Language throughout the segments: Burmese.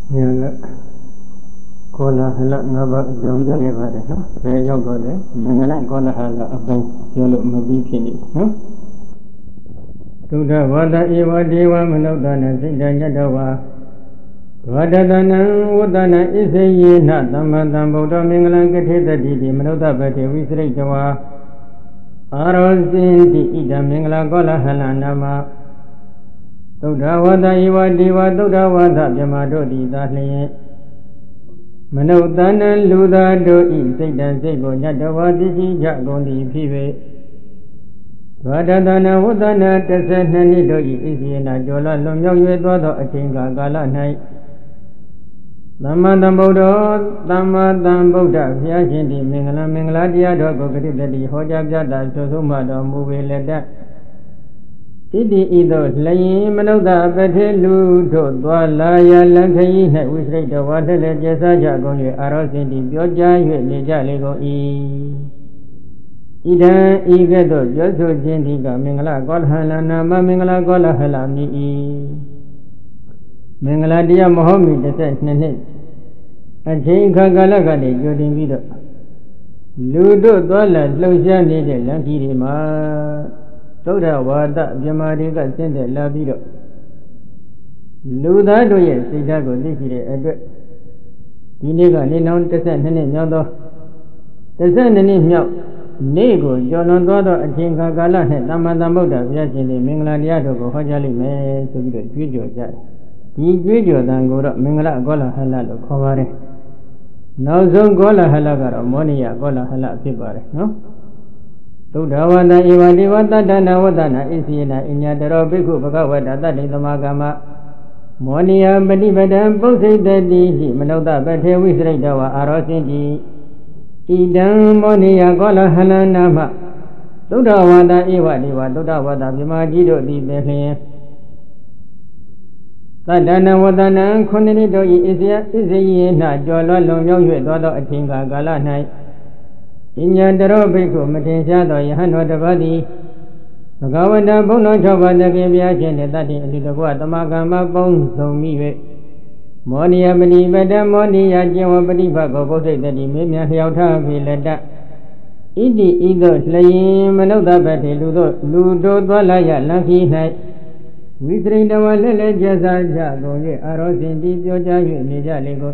Như cô là ngã bạc giống như vậy đấy, nó về trong đó đấy, mình lại cô là bên chưa lượng mà bị phiền nhỉ, tu đa vada iwa dewa manodana sita nyadawa vadadana udana isayena tamatan buddha mingala kathitati manoda bhate visritawa arosinti ida mingala kola halanama Tuddha vada iwa dewa tuddha vada vyamadodi dahlye manodana luda doi sita siko nyadawa disi jagondi phive Vadadana Udana Tasana Doi Isina Jola Lumyo Yuedo Achinga Gala Night Lama Dambodo Dama Damboda Vyashindi Mingala Mingladia Dogo Gritadi Hoja Jada Sosuma Movie Leda Sidi Ido Lay Manoda Betelu Dwalaya Lankai Wisrate the Water Jesa Jago Arosindi Bioja Nija Lego E Ida Igedo Joso Jindiga Mingala Golhala Nama Mingala Golhala Mi Mingala Dia Mohammed the Set Nene Ajay Kagalagani Jodin Vido Ludo Dwala Loja Nede Lankirima Toda Wada Jamadiga Sende Labido Luda Doye Sidago Dikire Edward Diniga Ninon the Set Nene Yodo the Set Nene Myo Nego, John Dodo, a king Gala, Namada Buddha, Yashin, Mingla Diago, Hojali, may to be the video jet. He video than go up Mingla Gola Halal, Kovare. Now, so Gola Halagar, Monia, Gola Hala Pibare, no? To the one that you want that Dana Wadana is in Yadaro Biku, Bagawada, that is the Magama. Monia, Bedibadam, both say that the Manoda, but here we say Dawa, Arosindi. Idam Monia Gola Halanama Tuda Wada Iwa Diva Tuda Wada Vimajido di Bethlehem Tadana Wadana Koninido Isayena Jola Lomyo Dodo Atinga Gala Night Inya Derobico Matensado Yahano the Badi Gawanda Bono Java the Gavia Jen that in the Guatamagama Bones so me Monia Badi Bada Monia Jawa Badi Bago Bose that he made me a Hiauta Vileda Idi Ido Slayim Manoda Bati Ludo Dwalaya Lucky Night We train the Walele Jaza Jago Aros in the Joja Nija Lego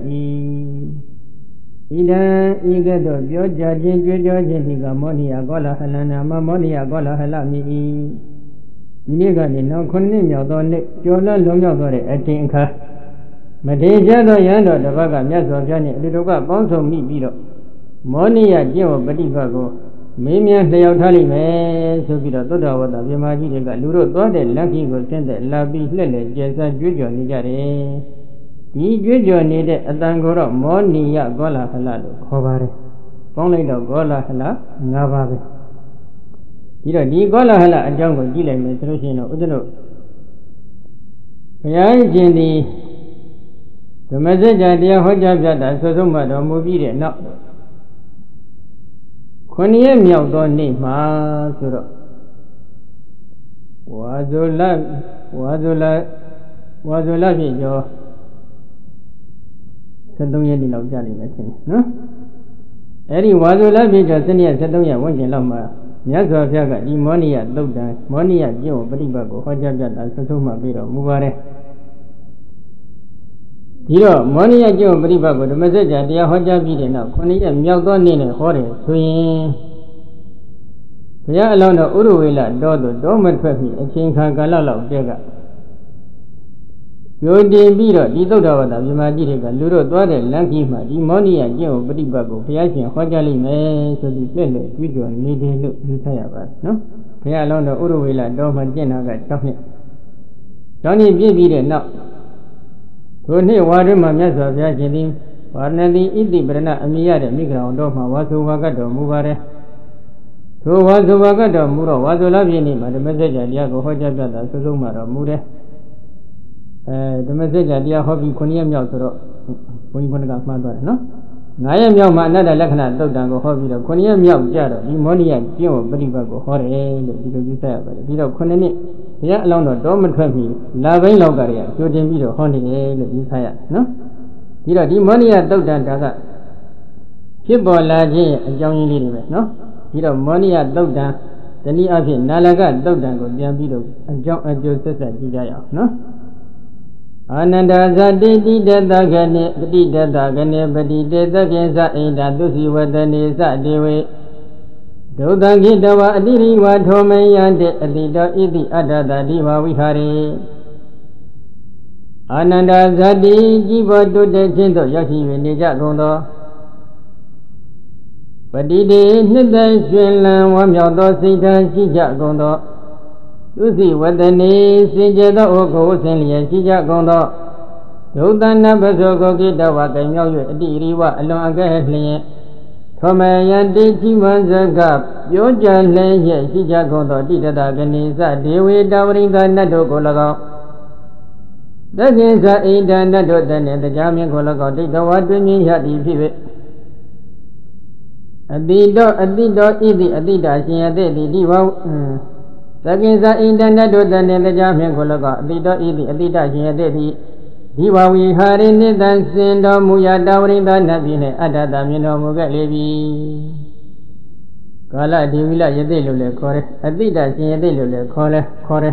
Ida Igado Joja Joja Jessica Monia Gola Halana Monia Gola Halami Nigani no Kunim Yodon Jola Lomyogore Atinka Madeja Yano, the Vaga Yaso Jani, little Bonso me beat up. Monia Geo Badivago, Mimia Leotali man, so be the Toda, what the Vimaji got Luro, Dode, Lucky was sent the Labi Lele, Jessa Jujo Nigare. He Jujo needed a Dangoro, Monia Gola Halado, Kovare. Only the Gola Hala, Navabe. Either the Gola Hala, a jungle, Gila, Metrosino, Udano. Yay, The message idea Hoja Jada, Sosoma, the movie, no. Konya Miao don't need Masuro. Wazula, your Sadonia di Lojali, no? Eddie Wazula, your senior Sadonia, one in Lama. Yaso Jaga, Monia, Loda, Monia, Joe, Badibago, Hoja Jada, Sosoma, Biro, Muvare. Hero, Monia Joe Bribago, the message idea Hoja Videna, Konia Miagon, Hore, Swing. They are alone the Uruwilla, Dodo, Doman Pepi, a king Galala, Jega. Yodi Biro, Didoda, Vimajiga, Luro, Dwade, Lankima, Monia Joe Bribago, Piachi, Hojali, May, so the play, video, needed look, retire, no? They are alone the Uruwilla, Doman Jena, Tony. Johnny Bibi, no. Tony water Mammas of Yajin, Warnelli, Idi Brena, Amia, Migra, Doma, Wasu Wagado, Muvare. So Wasu Wagado, Muro, Wasu Lavini, but the message idea go Hoja Jada, Suzuma, Mure. The message idea hobby Koniam Yotoro, when you want to go my no? I am your man, another Lakana, Dogango hobby, the Koniam Yam Jaro, Monia, Gio, Badibago, Hore, because you say, but you don't Konani. Ya alone the dormant family, Lavin Logaria, Jordan Video, Honey, the Messiah, no? ဒီတော့ဒီမောနိယသုတ်တံဒါကဖြစ်ပေါ်လာခြင်းရဲ့အကြောင်းရင်းလေးတွေပဲနော်ဒီတော့မောနိယသုတ်တံတနည်းအားဖြင့်နာလကသုတ်တံကိုပြန်ပြီးတော့အကြောင်းအကျိုးဆက်ဆက်ကြည့်ကြရအောင်နော်အာနန္ဒာဇတိတိတတခဏေပတိတတခဏေပတိတေသကေသဣန္ဒသုစီဝတနေသတေဝေဒုသံခိတဝအတိရိဝထောမယံတေအတိတောဣတိအတ္တတတိဝဝိဟာရေအာနန္ဒာဇတိကြီးပေါ်တိုးတက်ခြင်းသို့ရောက်ရှိ၍နေကြကုန်သောပတိတေနှစ်သက်ရှင်လန်းဝမ်းမြောက်သောစိတ်ဓာတ်ရှိကြကုန်သောသုစီဝတနေစင်ကြယ်သောဩကိုဆင်းလျက်ရှိကြကုန်သောဒုသနပဇောကိုကိတဝကံမြောက်၍အတိရိဝအလွန်အကဲလျင်ထောမယံတိတိမဇကပြောကြလျက်ရှိကြကုန်သောတိတတကနေသဒေဝေတဝရိန္ဒနတ်တို့ကို၎င်းတက္ကိသဣန္ဒနတ်တို့တည်းတရားမြင်ကို၎င်းဒိဋ္ဌဝါတွင်မြင်ရသည်ဖြစ်၍အတိတောဣတိအတိတာရှင်ရတဲ့ဒီဝသကိစ္စဣန္ဒနတ်တို့တည်းတရားမြင်ကို၎င်းအတိတောဣတိအတိတာရှင်ရတဲ့ဒီဝဝိဟာရိနိတံစင်တော်မူရာတဝရိန္ဒနတ်ပြည်နှင့်အတ္တတမြင်တော်မူခဲ့လေပြီကာလဒေဝိလယသိလို့လည်းခေါ်တယ်အတိတာရှင်ယသိလို့လည်းခေါ်တယ်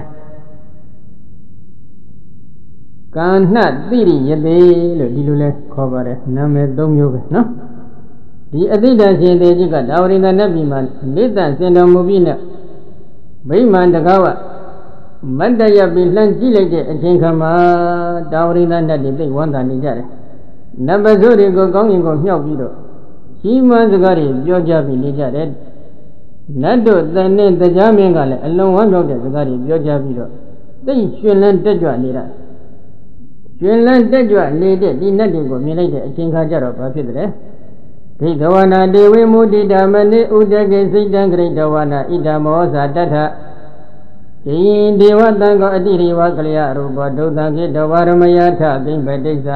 ကာဏတိရိယသိလို့ဒီလိုလဲခေါ်ပါတယ်နာမည်၃မျိုးပဲနော်ဒီအတိတ္တရှင်တေကြီးကဒါဝရိန္ဒနတ်ပြည်မှာနိတံစင်တော်မူပြီးနဲ့ဗိမာန်တကားဝမတ္တရပြီးလှမ်းကြည့်လိုက်တဲ့အချိန်ခါမှာဒါဝရိန္ဒနတ်တွေသိဝမ်းသာနေကြတယ်နတ်ပဇုတွေကိုကောင်းကင်ကိုမြှောက်ပြီးတော့ကြီးမားစကားတွေပြောကြပြီးနေကြတယ်နတ်တို့တန်နဲ့တရားမင်းကလည်းအလွန်ဝမ်းမြောက်တဲ့စကားတွေပြောကြပြီးတော့သိရှင်လန်းတက်ကြွနေတာရှင်လန်းတက်ကြွနေတဲ့ဒီနတ်တွေကိုမြင်လိုက်တဲ့အချိန်ခါကျတော့ဘာဖြစ်တယ်ဒိဋ္ဌဝနာဒေဝေမုဒိတာမနိဥဒကေစိတ်တံဂရိတဝနာဣဒမောဇာတထဒီဒေဝတံကောအတိရိဝကလျရူပဒုသံခေတဝရမယထသိမ့်ပတိစ္ဆာ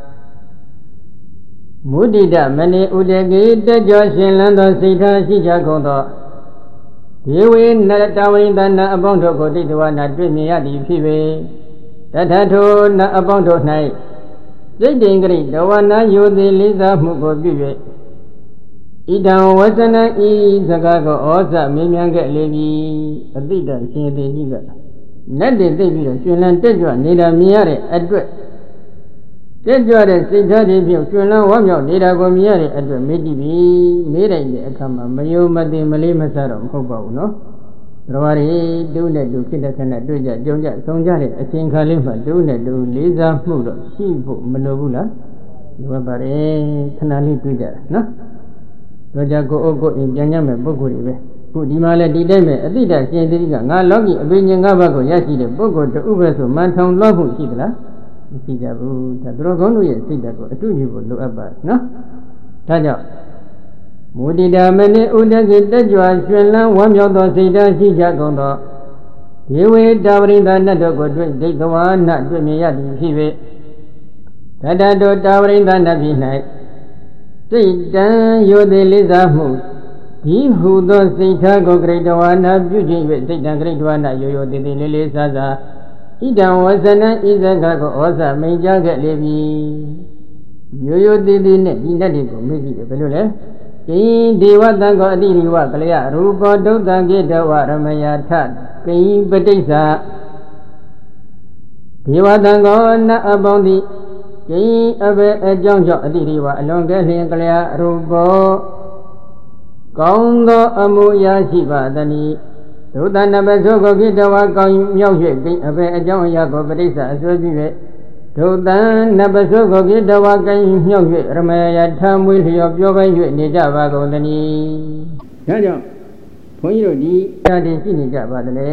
မုဒိတမနိဥဒကေတက်ကြွရှင်လန်းသောစိတ်ထားရှိကြကုန်သောဒေဝေနတဝိန္ဒနာအပေါင်းတို့ကိုဒိဋ္ဌဝနာတွေ့မြင်ရသည်ဖြစ်ပေတထထိုနအပေါင်းတို့၌ဒိဋ္ဌိင်္ဂရိတဝနာယိုသည်လေးစားမှုကိုပြု၍ဣဒံဝဇနံဤစကားကိုဩဇမေးမြန်းခဲ့လေပြီအတိတရှင်သေကြီးကနတ်တွေသိပြီးတော့ရှင်လန်းတက်ကြွနေတာမြင်ရတဲ့အတွက်တက်ကြွတဲ့စိတ်ဓာတ်တွေဖြင့်ရှင်လန်းဝမ်းမြောက်နေတာကိုမြင်ရတဲ့အတွက်မေးကြည့်ပြီမေးလိုက်တဲ့အခါမှာမယုံမသိမလေးမစားတော့မဟုတ်ပါဘူးနော်တော်ရီတူးနဲ့တူဖြစ်တဲ့ခဏတွေ့ကြကြုံကြဆုံးကြတဲ့အချိန်ခါလေးမှာတူးနဲ့တူလေးစားမှုတော့ရှိဖို့မလိုဘူးလားလိုပါပါတယ်ခဏလေးတွေ့ကြတာနော်တော့ကြကိုအုပ်ကိုအိမ်ပြန်ရမယ်ပုဂ္ဂိုလ်တွေပဲခုဒီမှာလဲဒီတိုင်းပဲအတိတ်ရှင်သတိကငါလောကီအဘိညာဉ်၅ပါးကိုရရှိတဲ့ပုဂ္ဂိုလ်တူပဲဆိုမှန်ထောင်လို့ဖို့ရှိသလားမရှိကြဘူးဒါသူတော်ကောင်းတို့ရဲ့စိတ်ဓာတ်ကိုအတူညီဖို့လိုအပ်ပါနော်ဒါကြောင့်မုဒိတာမနိဥဒကိတက်ကြွရှင်လန်းဝမ်းမြောက်သောစိတ်ဓာတ်ရှိကြကုန်သောဒေဝေတဝရိန္ဒနတ်တို့ကိုတွေ့ဒိဋ္ဌဝါနတွေ့မြင်ရသည်ဖြစ်၍တတတောတဝရိန္ဒနတ်ပြည်၌စိတ်တံယိုသည်လေးစားမှုဒီဟုသောစိတ်ထားကိုဂရိတဝါနာပြုခြင်း၍စိတ်တံဂရိတဝါနာယိုသည်သည်လေးလေးစားစားဣဒံဝဇနံဣဇကကိုဩဇမိန်ကြခဲ့လေပြီယိုသည်သည်နဲ့ဒီနတ်တွေကိုမေ့ကြည့်တယ်ဘယ်လိုလဲကိဒေဝတံကောအတိရိဝကလျရူပဒုတံကေတဝရမယထကိပတိစ္ဆာဒေဝတံကောနတ်အပေါင်းသည်ကိအဘေအကြောင်းကြောင့်အတိရိဝအလွန်ကဲလျင်ကလျရူပကောင်းသောအမှုရာရှိပါသနည်းဒုတနပဇောကိုကိတဝကောင်းမြောက်၍ကိအဘေအကြောင်းအရာကိုပတိစ္ဆာအစွဲပြု၍ဒုတနပဇောကိုကိတဝကိုင်းမြောက်၍ရမယထမွေးလျော်ပြောပိုင်း၍နေကြပါကုန်သနည်းဒါကြောင့်ဘုန်းကြီးတို့ဒီဓာတ်တင်ရှိနေကြပါသလဲ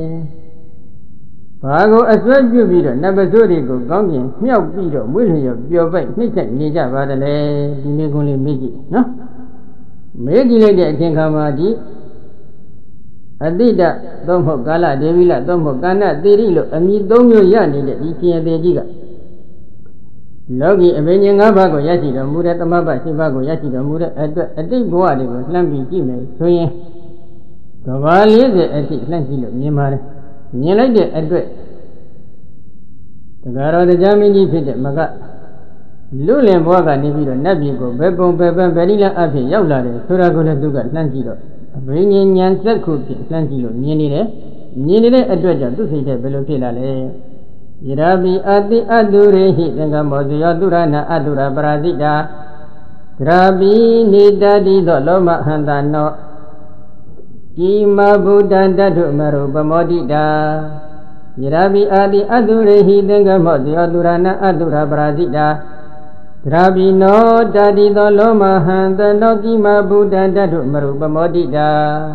ဘာကိုအစွဲပြုပြီးတော့နတ်ပဇောတွေကိုကောင်းကျင်မြောက်ပြီးတော့မွေးလျော်ပြောပိုက်နှိမ့်ဆက်နေကြပါသလဲဒီနေ့ကုန်းလေးမေးကြည့်နော်မေးကြည့်လိုက်တဲ့အချိန်ခါမှာဒီအတိတသို့မဟုတ်ကာလဒေဝိလသို့မဟုတ်ကာဏသေရိလို့အမည်၃မျိုးရနေတဲ့ဒီရှင်ရသေးကြီးကလောကီအဘိညာဉ်၅ပါးကိုရရှိတော်မူတဲ့သမဘ၈ပါးကိုရရှိတော်မူတဲ့အတွက်အတိတ်ဘဝတွေကိုလှမ်းပြီးကြည့်မယ်ဆိုရင်ကဘာ40အထိလှမ်းကြည့်လို့မြင်ပါတယ်မြင်လိုက်တဲ့အတွက်တရားတော်တရားမင်းကြီးဖြစ်တဲ့မကလူလင်ဘဝကနေပြီးတော့နတ်ပြည်ကိုဘယ်ပုံဘယ်ပန်းဘယ်နည်းလားအဖြစ်ရောက်လာတယ်ဆိုတာကိုလည်းသူကလှမ်းကြည့်တော့အဘိညာဉ်ဉာဏ်စက်ခုဖြင့်လှမ်းကြည့်လို့မြင်နေတယ်မြင်နေတဲ့အတွက်ကြောင့်သူစိတ်ထဲဘယ်လိုဖြစ်လာလဲယရာဘိအတိအတုရေဟိသင်္ကမောဇယောတုရဏအတုရပရာဇိတာဒရာဘိနေတတိသောလောမဟန္တာနောကိမဗုဒ္ဓံတတ္ထုမရုပမောတိတာယရာဘိအတိအတုရေဟိသင်္ကမောဇယောတုရဏအတုရပရာဇိတာဒရာဘိနောတတိသောလောမဟန္တနောကိမဗုဒ္ဓံတတ္ထုမရုပမောတိတာ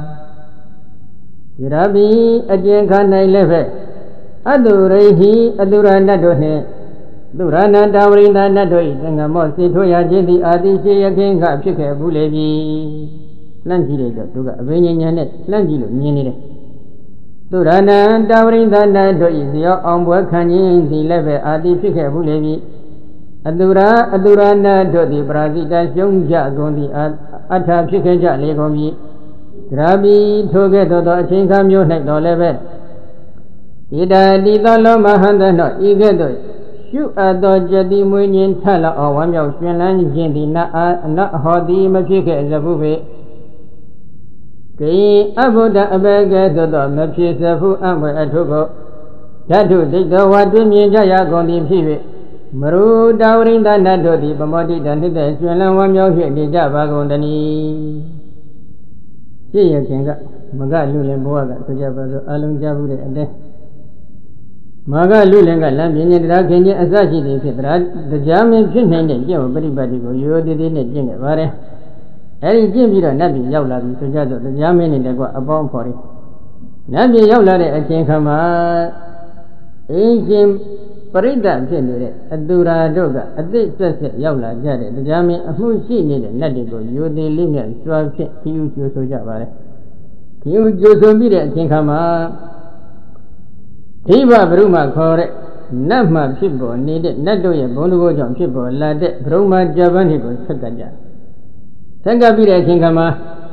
ယရာဘိအကျဉ်ခါ၌လည်းပဲအတုရိဟိအတုရဏတ်တို့နှင့်သူရဏတာဝရိန္ဒနတ်တို့၏သင်္ကမောစေထွရခြင်းသည်အာတိရှိယခင်ကဖြစ်ခဲ့ဘူးလေပြီလှမ်းကြည့်လိုက်တော့သူကအဘိညာဉ်ဉာဏ်နဲ့လှမ်းကြည့်လို့မြင်နေတယ်သူရဏတာဝရိန္ဒနတ်တို့၏ဇောအောင်ပွဲခံခြင်းသည်လည်းပဲအာတိဖြစ်ခဲ့ဘူးလေပြီအတုရဏတို့သည်ပရာဇိတရှုံးကြကုန်သည်အထာဖြစ်ခဲ့ကြလေကုန်ပြီဒရာဘိထိုကဲ့သို့သောအချိန်ခါမျိုး၌တော်လည်းပဲဣဒာတိသောလောမဟန္တနောဤကဲ့သို့ရှုအပ်သောကြတိမွေးခြင်းထလောက်အောင်ဝမ်းမြောက်ရှင်လန်းခြင်းသည်နတ်ဟောသည်မဖြစ်ခဲ့စဘူးပေကိအဘုဒ္ဓအဘေကဲ့သို့သောမဖြစ်စဘူးအမွေအထုကိုဓာတုဒိဋ္ဌဝါတွင်မြင်ကြရကုန်သည်ဖြစ်၍မရူတာဝရိန္ဒနတ်တို့သည်ပမောတိတနှင့်တဲ့ရှင်လန်းဝမ်းမြောက်၍နေကြပါကုန်တည်းပြည့်ရခင်ကမကလူလင်ဘဝကဆိုကြပါစို့အလုံးကြဘူးတဲ့အတဲ့မာကလူလင်ကလမ်းပြင်းခြင်းတရားခင်ခြင်းအစရှိသည်ဖြစ်တရားမင်းဖြစ်နိုင်တဲ့ကျင့်ဝတ်ပฏิပတ်တွေကိုရိုးရိုးသေးသေးနဲ့ကျင့်ခဲ့ပါတယ်အဲဒီကျင့်ပြီးတော့နတ်ပြည်ရောက်လာပြီဆိုကြတော့တရားမင်းနဲ့တကွအပေါင်းဖော်တယ်နတ်ပြည်ရောက်လာတဲ့အချိန်ခါမှာအင်းရှင်ပရိသတ်ဖြစ်နေတဲ့အတူရာတို့ကအသိဆက်ဆက်ရောက်လာကြတဲ့တရားမင်းအမှုရှိနေတဲ့နတ်တွေကိုရိုသေလေးမြတ်စွာဖြင့်ခီးဥကျိုးဆိုကြပါတယ်ခီးဥကျိုးဆိုပြီးတဲ့အချိန်ခါမှာဒီဘဘုရုမခေါ်တဲ့နတ်မှဖြစ်ပေါ်နေတဲ့နတ်တို့ရဲ့ဘုံတကောကြောင့်ဖြစ်ပေါ်လာတဲ့ဘုရုမကြပန်းတွေကိုဆက်ကကြဆက်ကပြီးတဲ့အချိန်ခါမှာ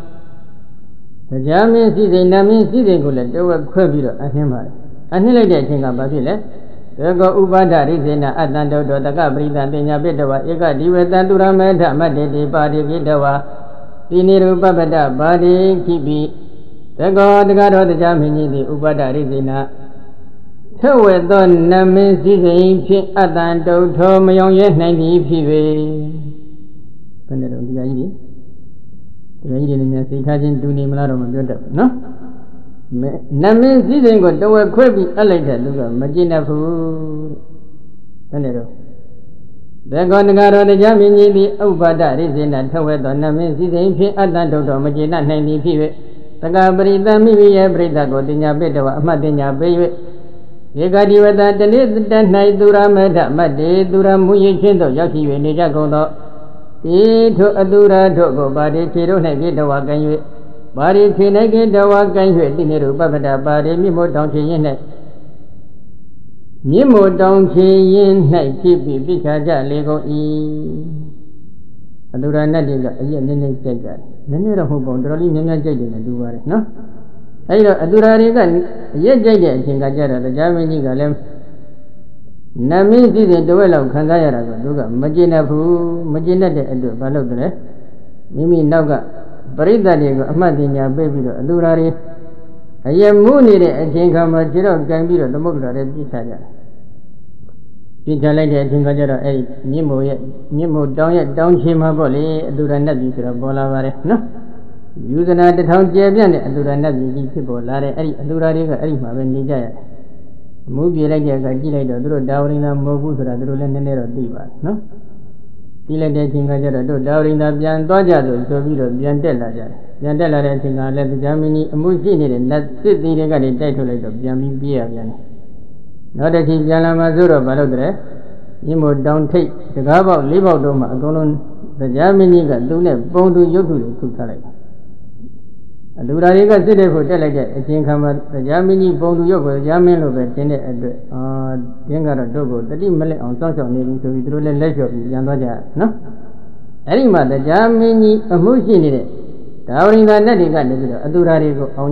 တရားမင်းစီစိန်နတ်မင်းစီစိန်ကိုလည်းတဝက်ခွဲပြီးတော့အနှင်းပါတယ်အနှင်းလိုက်တဲ့အချိန်ကဘာဖြစ်လဲသေကောဥပါဒရိစေနအတ္တန္တောတကပရိသပညာပိတဝဧကဒီဝတံတုရမေထမတ္တေတိပါတိပိတဝတိနိရူပပတ္တပါတိခိပိသေကောတကတော့တရားမင်းကြီးသည်ဥပါဒရိစေနထဝေသောနမင်းစည်းစိမ်ဖြင့်အတ္တန်တုထောမယောင်ရဲနိုင်သည်ဖြစ်ပေဘယ်နဲ့တော့တရားကြီးတွေလည်းများစိတ်ထားခြင်းတူနေမလားတော့မပြောတတ်ဘူးနော်နမင်းစည်းစိမ်ကိုတဝက်ခွဲပြီးအပ်လိုက်တဲ့သူကမကျင့်တတ်ဘူးဘယ်နဲ့တော့ဘေကောနဂရောတရားမင်းကြီးသည်ဥပ္ပါဒရိစေနထဝေသောနမင်းစည်းစိမ်ဖြင့်အတ္တန်တုထောမကျင့်နိုင်သည်ဖြစ်၍တကပရိသမိမိရဲ့ပြိတ္တကိုတင်ညာပိတဝအမှတ်တင်ညာပေး၍ဧကတိဝတတနေ့တ၌သူရမေထမတ္တေသူရမူရင်ချင်းတို့ရောက်ရှိ၍နေကြကုန်သောဤထိုအတုရတို့ကိုပါတိခြေတို့၌ပြေတဝကံ၍ပါတိခြေ၌ကေတဝကံ၍တိနေရုပပတ္တပါတိမြင့်မို့တောင်ခြေရင်၌မြင့်မို့တောင်ခြေရင်၌ဖြစ်ပြီးပြိခါကြလေကုန်၏အတုရနတ်တွေကအရက်နည်းနည်းကြိုက်ကြတယ်နည်းနည်းတော့မဟုတ်ပါဘူးတော်တော်လေးများများကြိုက်တယ်နဲ့တူပါတယ်နော်အဲဒီတော့အတူရာတွေကအရက်ကြိုက်တဲ့အချိန်ကကြတော့တရားမင်းကြီးကလည်းနမင်းစီစဉ်တဝက်လောက်ခံစားရတာကသူကမကျင်တတ်ဘူးမကျင်တတ်တဲ့အတွက်ဘာလို့လဲမိမိနောက်ကပရိသတ်တွေကိုအမှတ်တင်ညာပေးပြီးတော့အတူရာတွေအရက်မူးနေတဲ့အချိန်ခါမှာခြေတော့ကန်ပြီးတော့သမုဒ္ဒရာတွေပြစ်ချကြတယ်ပြစ်ချလိုက်တဲ့အချိန်ကကြတော့အဲဒီမြင့်မို့တောင်းရဲ့တောင်းချေမှာပေါ့လေအတူရာနဲ့ပြီဆိုတော့ပေါ်လာပါတယ်နော်ယူဇနာတထောင်ကျယ်ပြန့်တဲ့အတူရဏတ်ပြည်ကြီးဖြစ်ပေါ်လာတဲ့အဲ့ဒီအတူရာတွေကအဲ့ဒီမှာပဲနေကြရတယ်။အမှုပြေလိုက်တဲ့အခါကြည့်လိုက်တော့သူတို့ဒါဝရိန္ဒမဟုတ်ဘူးဆိုတာသူတို့လည်းနည်းနည်းတော့သိပါတယ်နော်။ကြည့်လိုက်တဲ့အချိန်ကကျတော့တို့ဒါဝရိန္ဒပြန်သွားကြလို့ဆိုပြီးတော့ပြန်တက်လာကြတယ်။ပြန်တက်လာတဲ့အချိန်ကလည်းတရားမင်းကြီးအမှုရှိနေတဲ့နတ်စစ်သည်တွေကနေတိုက်ထုတ်လိုက်တော့ပြန်ပြီးပြေးရပြန်တယ်။နောက်တစ်ချိန်ပြန်လာမှဆိုတော့ဘာလို့တဲ့မြင့်မို့တောင်ထိပ်တကားပေါက်၄ပေါက်တော့မှအကုန်လုံးတရားမင်းကြီးကသူနဲ့ပုံသူရုပ်ထုတွေခုထားလိုက်တယ်အလူရာတွေကစစ်တဲ့ဖို့တက်လိုက်တဲ့အချိန်ခါမှာတရားမင်းကြီးပုံသူရုပ်ကိုတရားမင်းလို့ပဲတင်တဲ့အတွက်တင်းကတော့တို့ကိုတတိမလက်အောင်စောင့်ရှောက်နေပြီဆိုပြီးသူတို့လည်းလက်လျှော့ပြီးပြန်သွားကြနော်အဲ့ဒီမှာတရားမင်းကြီးအမှုရှိနေတဲ့ဒါဝရိန္ဒနတ်တွေကနေပြီးတော့အတူရာတွေကိုအောင်ကြတယ်အဲ့ဒီအောင်ပွဲကြီးခံတဲ့အချိန်ခါတုန်းကတောင်မှဘာဖြစ်တယ်လဲ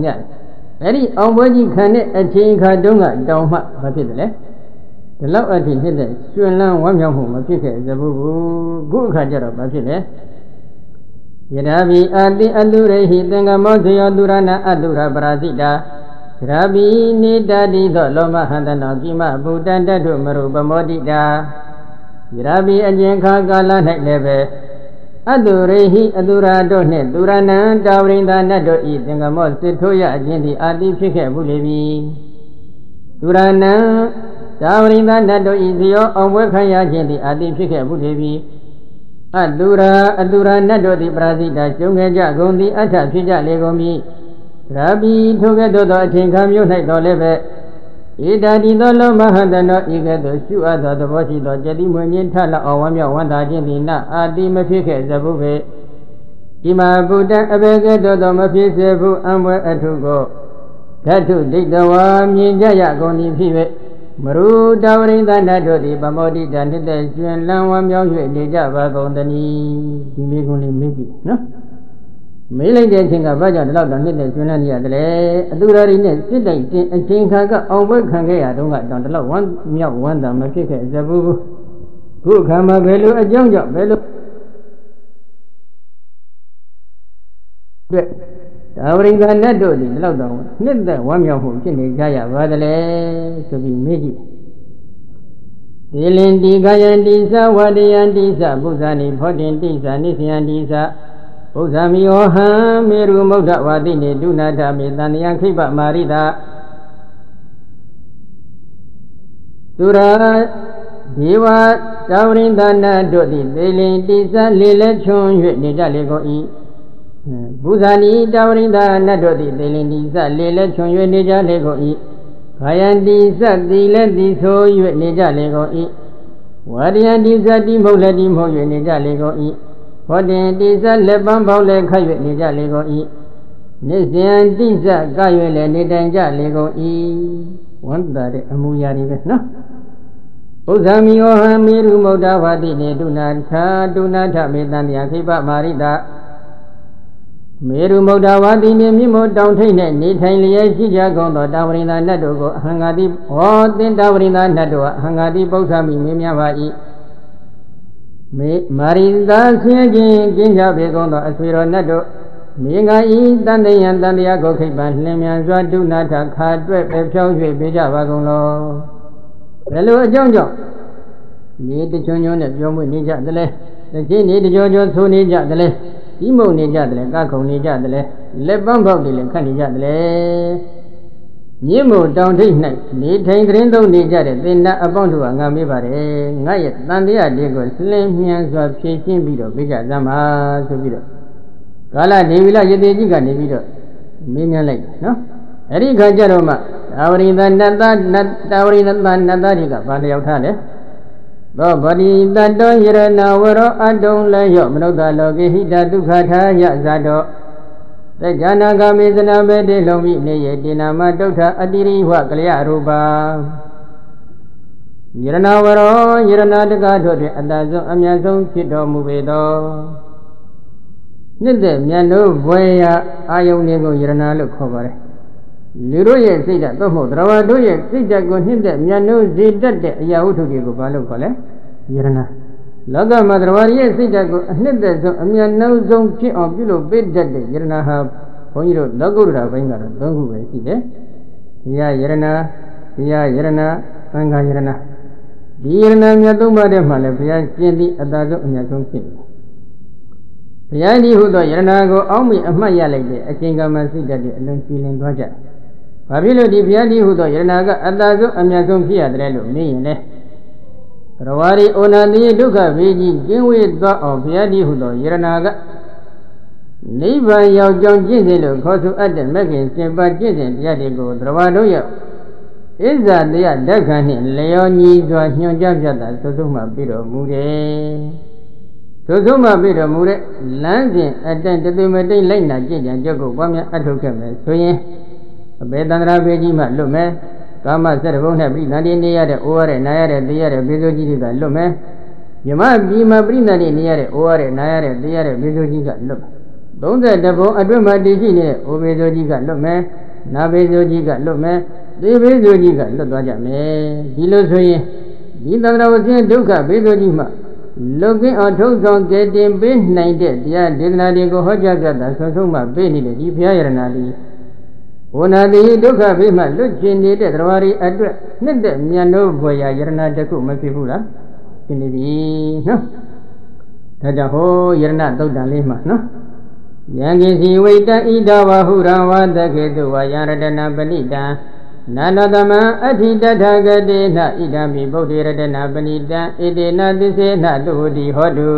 Thank you. တရားမင်းကြီးအမှုရှိနေတဲ့နတ်စစ်သည်တွေကလည်းဒီလောက်အထိဖြစ်တဲ့ကျွန်းလန်းဝမ်းမြောက်မှုမဖြစ်ခဲ့သဘူးခုအခါကျတော့ဘာဖြစ်လဲယထာဘိအာတိအတုရိဟိသင်္ကမောဇယောတုရဏအတုရပရာဇိတာယထာဘိနေတတိသောလောမဟန္တနောကိမဗုဒ္ဓံတတုမရုပမောတိတာယထာဘိအကျဉ်ခါကာလ၌လည်းပဲအတုရိဟိအတုရာတို့နှင့်တုရဏံတာဝရိန္ဒနတ်တို့ဤသင်္ကမောစစ်ထိုးရအခြင်းသည်အာတိဖြစ်ခဲ့ဘူးလေပြီတုရဏံတာဝရိန္ဒနတ်တို့ဤဇယောအောင်ပွဲခံရခြင်းသည်အာတိဖြစ်ခဲ့ဘူးလေပြီအတုရာနတ်တို့သည်ပရာဇိတာကျုံခဲ့ကြကုန်သည်အထဖြစ်ကြလေကုန်ပြီရာဘီထိုကဲ့သို့သောအချိန်ခါမျိုး၌တော်လည်းပဲဧတာတိသောလောမဟတနောဤကဲ့သို့ရှုအပ်သောသဘောရှိသောကြတိမွေညင်းထလအောင်ဝမ်းမြောက်ဝမ်းသာခြင်းသည်နအာတိမဖြစ်ခဲ့သဘူးပေဒီမှာဗုဒ္ဓအဘေကဲ့သို့သောမဖြစ်စေဘူးအံပွဲအထုကိုဓာတုဒိဋ္ဌဝါမြင်ကြရကုန်သည်ဖြစ်၍မရူတဝရိန္ဒနတ်တို့သည်ပမောဒိတနှစ်သက်ကျွင်လန်းဝမ်းမြောက်၍နေကြပါကုန်သနည်းဒီမိကုံးလေးမေးကြည့်နော်မေးလိုက်တဲ့အချိန်ကဘာကြောင့်ဒီလောက်တော့နှစ်သက်ကျွင်လန်းနေရတယ်လဲအတူတော်ရီနဲ့စစ်တိုက်တင်အချိန်ခါကအောင်ပွဲခံခဲ့ရတော့ကတော့ဒီလောက်ဝမ်းမြောက်ဝမ်းသာမဖြစ်ခဲ့သဘူးခုခါမှာဘယ်လိုအကြောင်းကြောင့်ဘယ်လိုတွေ့ဒါဝရိန္ဒနတ်တို့သည်ဒီလောက်တော့နှစ်သက်ဝမ်းမြောက်မှုဖြစ်နေကြရပါသလဲဆိုပြီးမေးကြည့်ဒေလင်တိကာယံတိသဝတယံတိသဘုဇာနိဖောတင်တိသနိသယံတိသဘုဇာမိယောဟံမေရုမုဒ္ဒဝါတိနေဒုနာထမေတန္တယံခိပမာရိတာသူရာဒေဝတာဝရိန္ဒနတ်တို့သည်ဒေလင်တိသလေလဲချွန်၍နေကြလေကုန်၏ဘုဇာနိတာဝရိန္ဒနတ်တို့သည်ဒေလင်တိသလေလဲချွန်၍နေကြလေကုန်၏ခာယံတိသတိလည်းတိဆို၍နေကြလေကုန်၏ဝါရယံတိသတိမဟုတ်လည်းတိမဟုတ်၍နေကြလေကုန်၏ဟောတင်တိသလက်ပန်းပေါက်လည်းခတ်၍နေကြလေကုန်၏နိစ္စယံတိသက၍လည်းနေတိုင်ကြလေကုန်၏ဝန္တာတဲ့အမူအရာတွေပဲနော်ဘုဇာမိယောဟံမေရုမုဒ္ဒဝါတိနေဒုနာထမေတန္တယခိပမာရိတာမေရုမုဒ္ဒဝါတိနေမြင့်မို့တောင်ထိပ်နဲ့နေထိုင်လျက်ရှိကြကုန်သောတာဝရိန္ဒနတ်တို့ကိုအဟံဃာတိဟောသင်တာဝရိန္ဒနတ်တို့အဟံဃာတိပု္ပ္ပာမိမေးမြပါ၏မေမာရိတာဆင်းခြင်းကျင်းကြပေကုန်သောအဆွေတော်နတ်တို့နေငါဤတန်တယံတန်တရားကိုခိပ္ပံလင်းမြန်စွာဒုနာထခါတွဲ့ပဲဖြောင်း၍ပေးကြပါကုန်လောဘယ်လိုအကြောင်းကြောင့်နေတချွန်းချွန်းနဲ့ပြောမွေးနေကြသလဲတခြင်းနေတကြောကြောဆိုနေကြသလဲဒီမုံနေကြတယ်ကခုံနေကြတယ်လက်ပန်းပေါက်တွေလည်းခတ်နေကြတယ်မြင့်မို့တောင်ထိပ်၌နေထိုင်သတင်းသုံးနေကြတဲ့သင်္နာအပေါင်းတို့ကငါမေးပါတယ်ငါရဲ့တန်တရားတွေကိုစလင်းမြန်စွာဖြည့်ရှင်းပြီးတော့ပြကြစမ်းပါဆိုပြီးတော့ကာလဒေဝီလယတိကြီးကနေပြီးတော့မေးမြန်းလိုက်နော်အဲ့ဒီခါကျတော့မှတာဝရိန္ဒနတ်သားတွေကဘာလျောက်ထားလဲသောဗတိတတောယရဏဝရောအတုံလည်းရောမနုဿလောကေဟိတဒုက္ခထာယဇာတောသက္ကနာဂမေသနာဘေတိလုံးမိနေယတိနာမဒုဋ္ဌအတိရိဝကလျရူပါယရဏဝရောယရဏတကတို့တွင်အတဆုံးအမြတ်ဆုံးဖြစ်တော်မူပေသောနှစ်သက်မြတ်တို့ဘွယ်ရအာယုန်တွေကိုယရဏလို့ခေါ်ပါတယ်လူတို့ရဲ့စိတ်ဓာတ်သို့မဟုတ်သရဝတို့ရဲ့စိတ်ဓာတ်ကိုနှစ်သက်မြတ်တို့ဇေတတ်တဲ့အရာဝတ္ထုတွေကိုဘာလို့ခေါ်လဲယရဏလောကမှာသရဝရဲ့စိတ်ဓာတ်ကိုအနှစ်သက်ဆုံးအမြတ်နှုတ်ဆုံးဖြစ်အောင်ပြုလို့ပေးတတ်တဲ့ယရဏဟာဘုန်းကြီးတို့လောကုတ္တရာဘိုင်းကတော့၃ခုပဲရှိတယ်တရားယရဏတရားယရဏသံဃာယရဏဒီယရဏမြတ်သုံးပါးထဲမှာလည်းဘုရားကျင့်သည့်အတာဆုံးအမြတ်ဆုံးဖြစ်တယ်ဘုရားဒီဟုသောယရဏကိုအောက်မေ့အမှတ်ရလိုက်တဲ့အချိန်ကမှစိတ်ဓာတ်တွေအလုံးကြည်လင်သွားကြဘာဖြစ်လို့ဒီဘုရားဒီဟုသောယရဏကအတာဆုံးအမြတ်ဆုံးဖြစ်ရတယ်လို့မေးရင်လေရဝရီဩနာတိဒုက္ခဘေးကြီးကျင်းဝေးသွားအောင်ဘုရားဒီဟုသောယရဏကနိဗ္ဗာန်ရောက်ကြောင်းကျင့်စဉ်လို့ခေါ်ဆိုအပ်တဲ့မဂ္ဂင်7ပါးကျင့်စဉ်တရားတွေကိုသရဝတို့ရဲ့ဣဇာတရားဓက္ခံနှင့်လျောညီစွာညွှန်ကြားပြတာသုဆုံးမှပြီးတော်မူတယ်သုဆုံးမှပြီးတော်မူတဲ့လမ်းစဉ်အတန်တသွေမတိတ်လိုက်နာကျင့်ကြံကြုတ်ကိုပွားများအထုတ်ခဲ့မယ်ဆိုရင်အဘေသန္တရာဘေးကြီးမှလွတ်မယ်ကာမစက်တဘုံနဲ့ပြိသန္တိနေရတဲ့အိုးရတဲ့နာရတဲ့တရားတဲ့ဘေဇိုကြီးတွေကလွတ်မယ်မြမပြည်မှာပြိသန္တိနေရတဲ့အိုးရတဲ့နာရတဲ့တရားတဲ့ဘေဇိုကြီးကလွတ်32ဘုံအတွင်းမှာတည်ရှိနေတဲ့အိုဘေဇိုကြီးကလွတ်မယ်နာဘေဇိုကြီးကလွတ်မယ်သေဘေဇိုကြီးကလွတ်သွားကြမယ်ဒီလိုဆိုရင်ဒီသန္တရာဝဆင်းဒုက္ခဘေးဆိုကြီးမှလွတ်ကင်းအောင်ထုတ်ဆောင်ကယ်တင်ပေးနိုင်တဲ့တရားဒေသနာတွေကိုဟောကြားကြတာဆွဆုံးမှပေးနေတဲ့ဒီဘုရားယရနာသည်ဝနာတိဒုက္ခဘေးမှလွတ်ကျင်နေတဲ့တရားရီအတွက်နှစ်တဲ့မြတ်လို့ဘွယ်ရာယရနာတစ်ခုမဖြစ်ဘူးလားရှင်းနေပြီနော်ဒါကြောင့်ဟောယရနာသုတ်တံလေးမှာနော်ယံကိစီဝိတံဣဒဝဟုရဝတခေတုဝယရတနာပဏိတံနာနသမံအဋ္ဌိတထဂတိနဣဒံမိဗုဒ္ဓေရတနာပဏိတံဣတိနသစ္စေနတုဝတိဟောတု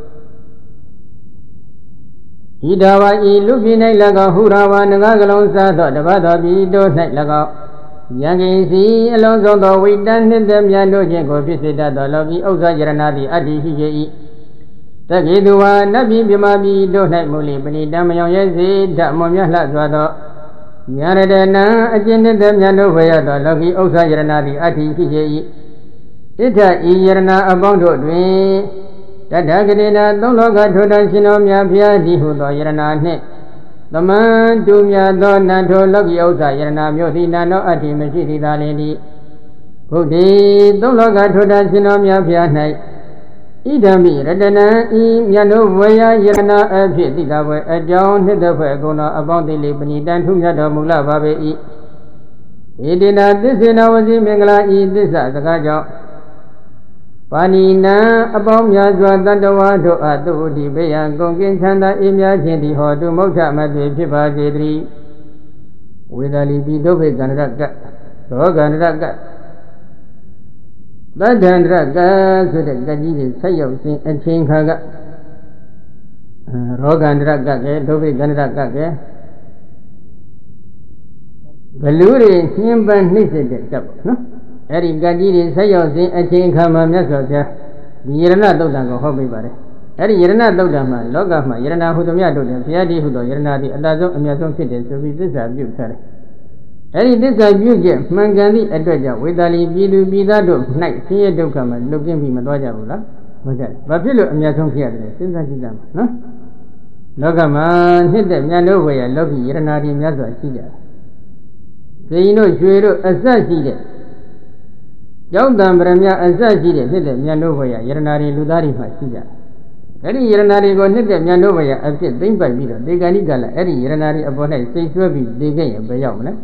ဣဒဝဤလူပြည်၌၎င်းဟုရဝငါးကလုံးစားသောတပတ်တော်ပြည်တို့၌၎င်းယံကိစီအလုံးစုံသောဝိတံနှင့်တည်းမြတ်တို့ခြင်းကိုဖြစ်စေတတ်သောလောကီဥစ္စာယရနာသည်အဋ္ဌိရှိ၏တက္ကိတုဝါနတ်ပြည်မြမပြည်တို့၌မူလီပဏိတံမယောင်ရဲစေဓမ္မမြတ်လှစွာသောညာရတနာအကျဉ်းတဲ့မြတ်တို့ဘွယ်ရသောလောကီဥစ္စာယရနာသည်အဋ္ဌိရှိ၏ဣဋ္ဌဤယရနာအပေါင်းတို့တွင်တတ္ထဂတိနာသုံးလောကထိုတန်ရှင်တော်မြတ်ဖျားသည်ဟုသောယရနာနှင့်သမန်တူမြတ်သောနတ်ထိုလောကီဥစ္စာယရနာမျိုးသည်နာနောအဋ္ဌိမရှိသည်သာလျှင်သည်ဘုဒ္ဓေသုံးလောကထိုတန်ရှင်တော်မြတ်ဖျား၌ဣဒံမိရတနံဤမြတ်တို့ဝေယယရနာအဖြစ်တိတာဘွယ်အကြောင်းနှစ်သက်ဖွယ်အကုန်သောအပေါင်းတိလေးပဏိတံထုမြတ်တော်မူလာပါပေ၏ဣတိနာသစ္စေနဝစီမင်္ဂလာဤသစ္စာစကားကြောင့်ပါဏိနံအပေါင်းများစွာတတ္တဝါတို့အတုတိဘေယံကုန်ကင်းချမ်းသာအေးမြခြင်းသည်ဟောတုမုက္ခမသွေဖြစ်ပါစေတည်းဝေဒာလီပိဒုဗ္ဗေကန္တရကရောကန္တရကသတ္တန္တရကဆိုတဲ့တကြီးတွေဆက်ရောက်စဉ်အချင်းခါကရောဂန္တရကကဲဒုဗ္ဗေကန္တရကကဲဘလူတွေညှင်းပန်းနှိမ့်စစ်တဲ့တပ်ပေါ့နော်အဲ့ဒီကကြီးတွေဆက်ရောက်စဉ်အချင်းခါမှာမြတ်စွာဘုရားဒီယရဏသုတ်တံကိုဟောပေးပါတယ်အဲ့ဒီယရဏသုတ်တံမှာလောကမှာယရဏဟုသမျှတို့တယ်ဘုရားတည်းဟုသောယရဏသည်အတ္တဆုံးအမြတ်ဆုံးဖြစ်တယ်ဆိုပြီးသစ္စာပြုထားတယ်အဲ့ဒီသစ္စာပြုချက်မှန်ကန်သည့်အတွက်ကြောင့်ဝေဒာလီပြည်သူပြည်သားတို့၌ဆင်းရဲဒုက္ခမှာလွတ်ကင်းပြီးမသွားကြဘူးလားဟုတ်ကြတယ်ဘာဖြစ်လို့အမြတ်ဆုံးဖြစ်ရတယ်စဉ်းစားကြည့်ကြမှာနော်လောကမှာနှစ်တဲ့မြတ်လို့ဝေရလောကီယရဏတွေများစွာရှိကြတယ်ဇိန်တို့ရွှေတို့အစရှိတဲ့ကြောင့်တံပရမအစရှိတဲ့နှစ်တဲ့မြတ်လို့ဝေရယရဏတွေလူသားတွေမှာရှိကြတယ်အဲ့ဒီယရဏတွေကိုနှစ်တဲ့မြတ်လို့ဝေရအဖြစ်သိမ့်ပိုက်ပြီးတော့ဒေဂဏိကလည်းအဲ့ဒီယရဏတွေအပေါ်၌စိတ်ဆွဲပြီးဒေခဲ့ရင်ဘယ်ရောက်မလဲ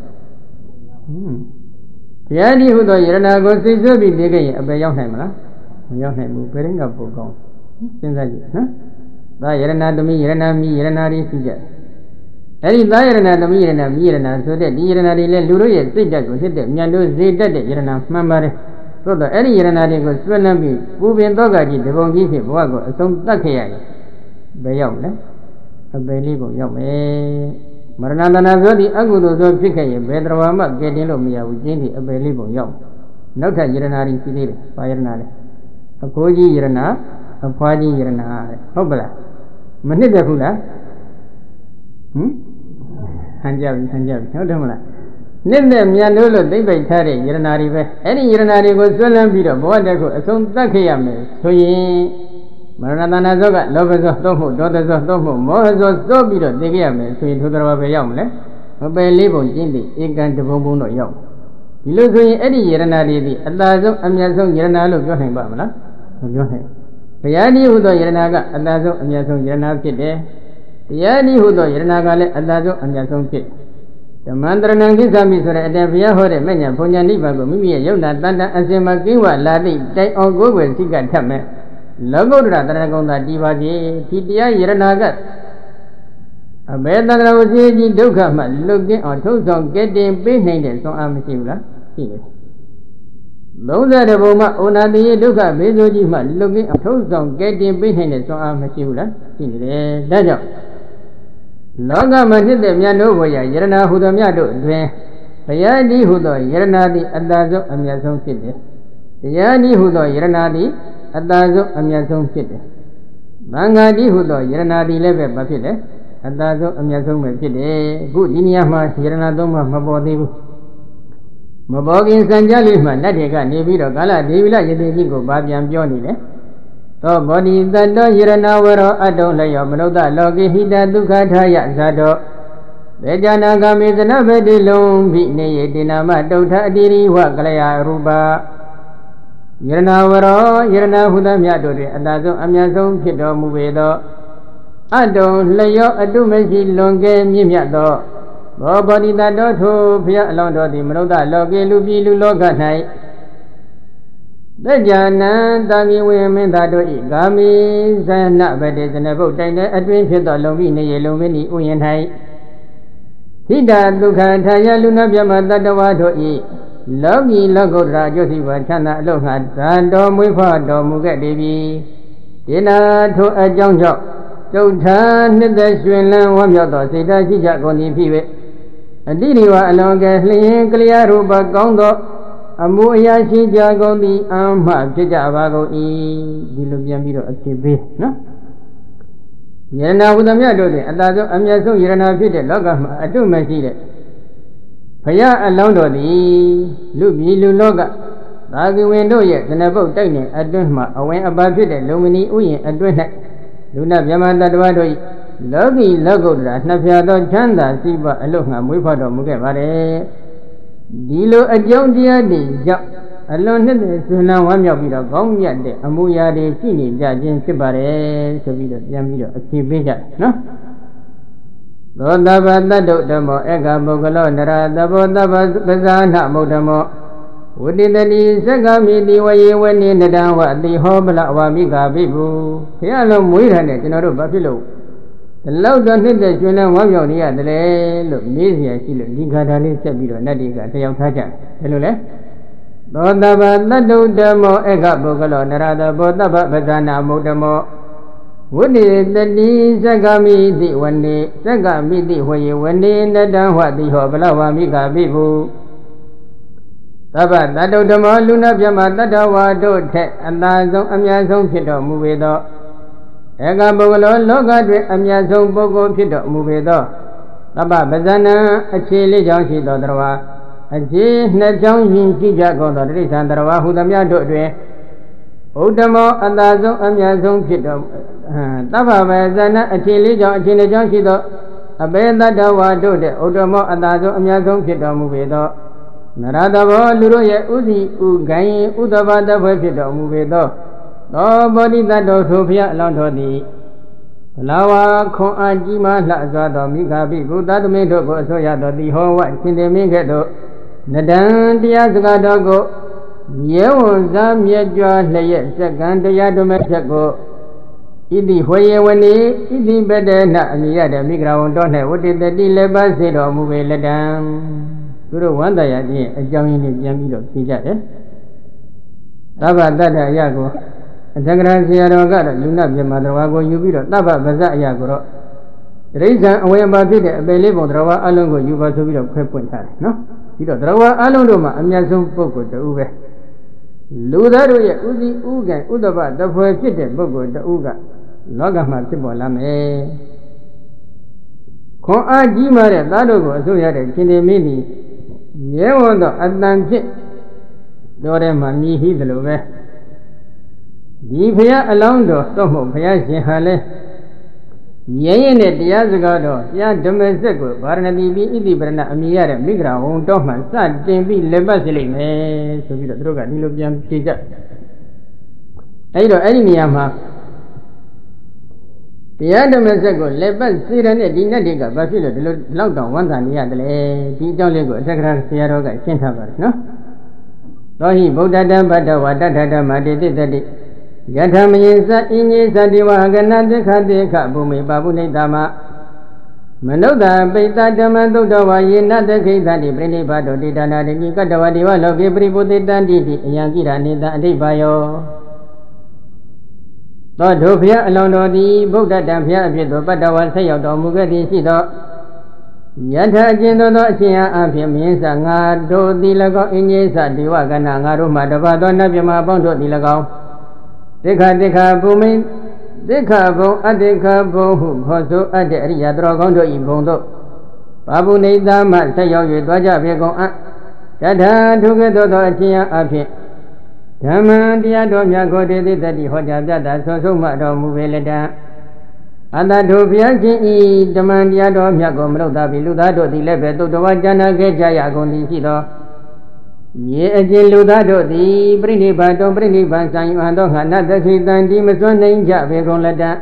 ဘုရားဒီဟုသောယရဏကိုစိတ်ဆွဲပြီးနေခဲ့ရင်အပေရောက်နိုင်မလားမရောက်နိုင်ဘူးဘယ်ရင်ကပိုကောင်းစဉ်းစားကြည့်နော်သာယရဏသမီးယရဏမိယရဏတွေရှိကြအဲ့ဒီသာယရဏသမီးယရဏမိယရဏဆိုတဲ့ဒီယရဏတွေလည်းလူတို့ရဲ့စိတ်ဓာတ်ကိုဖြစ်တဲ့မြတ်လို့ဇေတတ်တဲ့ယရဏမှန်ပါတယ်သို့တော့အဲ့ဒီယရဏတွေကိုဆွဲလန်းပြီးပူပင်တော့ကကြီးတပုံကြီးဖြစ်ဘဝကိုအဆုံးသတ်ခဲ့ရရင်ဘယ်ရောက်လဲအပေလေးကိုရောက်မယ်မရဏတနာဆိုဒီအကုသိုလ်ဆိုဖြစ်ခဲ့ရင်ဘယ်တော်မှကဲတင်လို့မရဘူးကျင်းဒီအပယ်လေးပုံရောက်နောက်ထပ်ယရနာတွေရှိသေးတယ်ဘာယရနာလဲအဖိုးကြီးယရနာအဖွားကြီးယရနာတဲ့ဟုတ်ပလားမနစ်တယ်ဘူးလားဟန်ကြပြီဟုတ်တယ်မလားနှစ်နဲ့မြတ်လို့သိမ့်ပိတ်ထားတဲ့ယရနာတွေပဲအဲ့ဒီယရနာတွေကိုဆွဲလန်းပြီးတော့ဘဝတည်းကိုအဆုံးသတ်ခဲ့ရမယ်ဆိုရင်မရဏတနာဇောကလောဘဇောသို့မဟုတ်ဒေါသဇောသို့မဟုတ်မောဟဇောသို့ပြီးတော့သိခဲ့ရမယ်ဆိုရင်ထိုတော်ပဲရောက်မလဲမပယ်လေးပုံကျင်းပြီးဧကံတပုံပုံတော့ရောက်ဒီလိုဆိုရင်အဲ့ဒီယရနာတွေဒီအတာဆုံးအမြတ်ဆုံးယရနာလို့ပြောနိုင်ပါမလားမပြောနိုင်ဘုရားနည်းဟူသောယရနာကအတာဆုံးအမြတ်ဆုံးယရနာဖြစ်တယ်တရားနည်းဟူသောယရနာကလည်းအတာဆုံးအမြတ်ဆုံးဖြစ်ဓမ္မန္တရဏံကိစ္စမိဆိုတဲ့အတန်ဘုရားဟောတဲ့မဲ့ညာဘုံညာနိဗ္ဗာန်ကိုမိမိရဲ့ယုံနာတန်တန်အစင်မှာကင်းဝလာသည့်တိုင်အောင်ကိုယ်ွယ်စိတ်ကထပ်မဲ့လောကုတ္တရတရဏဂုံသာတည်ပါစေဒီတရားယရနာကအဘေတန္တရဝစီကြီးဒုက္ခမှလွတ်ကင်းအောင်ထုတ်ဆောင်ကဲတင်ပေးနိုင်တဲ့ဆွမ်းအားမရှိဘူးလားရှိတယ်30ဘုံမှာဩနာတိယဒုက္ခဘေးဆိုကြီးမှလွတ်ကင်းအောင်ထုတ်ဆောင်ကဲတင်ပေးနိုင်တဲ့ဆွမ်းအားမရှိဘူးလားရှိနေတယ်ဒါကြောင့်လောကမှာဖြစ်တဲ့မြတ်တို့ဘုရားယရနာဟူသောမြတ်တို့တွင်ဘုရားဒီဟူသောယရနာသည်အတ္တဆုံးအမြတ်ဆုံးဖြစ်တယ်တရားဒီဟူသောယရနာသည်အတ္တဆုံးအမြတ်ဆုံးဖြစ်တယ်။သံဃာတိဟုသောယရနာတိလည်းပဲမဖြစ်တယ်။အတ္တဆုံးအမြတ်ဆုံးပဲဖြစ်တယ်။အခုဒီနေရာမှာယရနာသုံးပါးမပေါ်သေးဘူး။မပေါ်ခင်စံကြလေးမှလက်တွေကနေပြီးတော့ကာလဒေဝိလယတိကြီးကိုဗာပြန်ပြောနေတယ်။သောဘောဓိတတ္တယရနာဝရောအတုံလျောမနုဿလောကေဟိတဒုက္ခထာယဇာတောဘေဇာနာဂမေသနဗေတိလုံးဖိနေယေတိနာမတုဋ္ဌအတိရိဝကလယရူပ Yarnavaro, Yarnahuda Miadori, Adazo, Amazon, Pido, Muvedo, Ado, Layo, Adumesi, Longe, Mimiado, Bobody that do, Pia Londo, the Mroda, Logi, Lubi, Luloga night. The Jana, Dami, women that do it, Gami, Zana, but there's an about adventure, the Lomini, Lumini, Uyan High. Hida, Lukataya, Luna, Yamada, the Wato E. Logi Lagoda Josiva Chana Lohan, Random Wifado Mugadevi, Dina to a young job. So turn the Swinland Wamyoto, Sita Chagoni Pive. A Didiwa along a clear Ruba Gondo, a Muya Chigagoni, Amma Chijavago E. Dilubiamiro Akibi, no? Yana with a Miadodi, and that's a Miazo Yana Pit, Logam, a two machine. Paya alone the Lubi Luloga, Bagi window yet, and about Tiny, Adunma, away about it, Lumini Uye, Aduna, Luna Yamada Dwado, Logi Logoda, Nafiado Chanda, Siva, Alonga, Wipado Mugavare, Dilo a Jondia de Jap, alone the Suna Wamyabida, Gomya de Amuya de Chini, Jajin Sibare, Sabida, Yamida, a Kibija, no? Rodabada Dotamo, Ega Bogalo, Nara, the Bodaba Bazana Modamo. Would it the Sagami, the way when in the downward, the Hobla Wamiga Bibu, Piano Muiran, in a buffalo. The loud on the Juna Wamionia, the look, Mizia, Ligadali, Sabiro, Nadiga, Tayataja. Hello, Rodabada Dotamo, Ega Bogalo, Nara, the Bodaba Bazana Modamo. Would it the Sagami the one day, Sagami the way when in the downward the Hobla Miga Bibu. Taba, that of the Maluna Yamada Wado, and Lazo Amazon Pito Movedo. Ega Bogolo, Loga, Amazon Bogo Pito Movedo. Taba Bazana, a chili Jansi Dodrawa, a J. Najan Jago, the Risandrawa, who the Miado. Udamo Adazo Amazon Pito. Taba Bazana, a chili Jansido, a benda dawa do de Udamo Adazo Amazon Pito Movedo. Naradavo Luroya Udi Ugai Udava the Pito Movedo. Nobody that does Sophia Londoni. Lawa Kon Ajima Lazado Migabi, Buddha Medo Soya, the whole white in the Mingedo. Nadan Diazgadogo. Yewo Zam Yedja Lay, second the Yadometago. Idi Hoye when Idi better not near the Migra don't have what did the Dileba said or move let down. To the one day a young in the Yamido Sija. Taba Dada Yago. And Sagra Sierra Gada, Luna Yamadrago, Yubiro, Taba Baza Yagoro. Reason away about it, a believe on Drawa Alongo, you was a bit of Crepoint, no? You don't Drawa Alondoma, and Yazum Poco, the Uve. Ludaruya Uzi Uga, Udaba, the poet Bogo, the Uga, Logama Tibolame. Con Ajimare, Ladogo, Zoya, Kinemini, Yewondo, Atlantic, Dorema, me, he the Love. Divia Alondo, Tomo, Piashi Hale. Yen at the Yazagado, Yan Domesego, Barnaby, Idibrana, Amiara, Migra, Toman, Sad, Jambi, Lebasili, so we the Droga, Nilobian Tija. Aido Eliniama. The Adomesego, Lebas, Siran, Dinadiga, Basilo, Lockdown, one than the other, Dijon Lego, Sacra Sierra, Kentavar, no? Rohi, Bodada, Bada, Madi, Yatamayinsa Inyisa Diwagana de Kadeka Bumi Babune Dama Manoda Beta Damando Dawayina de Kita di Brini Bado di Dana de Nikadawa Diwa Logi Bribu de Dandi Yankira Nida de Bayo Dofia Alono di Buddha Dampia Pito Padawa Sayo Mugadi Sido Yata Jindo Sia Ampia Minsa Ngado Dilago Inyisa Diwagana Garuma Davado Nabima Bondo Dilago Deka Bumi, Deka Bo, Adeka Bo, Hoso, Aderia, Drogondo, Ibondo. Babu Nidama, Sayo, Dwaja, Vego, Tata, together, Chia, Api. Tama, Diadomia, go to the Hoja, so much of Muveleda. Ada Doviaki, Demandia, Domia, Gomro, Daviluda, the Lebeto, the Wajana, Gejaya, Gondi, ye ajin lu da do di prinibbana to prinibbana san yu an do khana takhitan di maswan nain ja be gon lata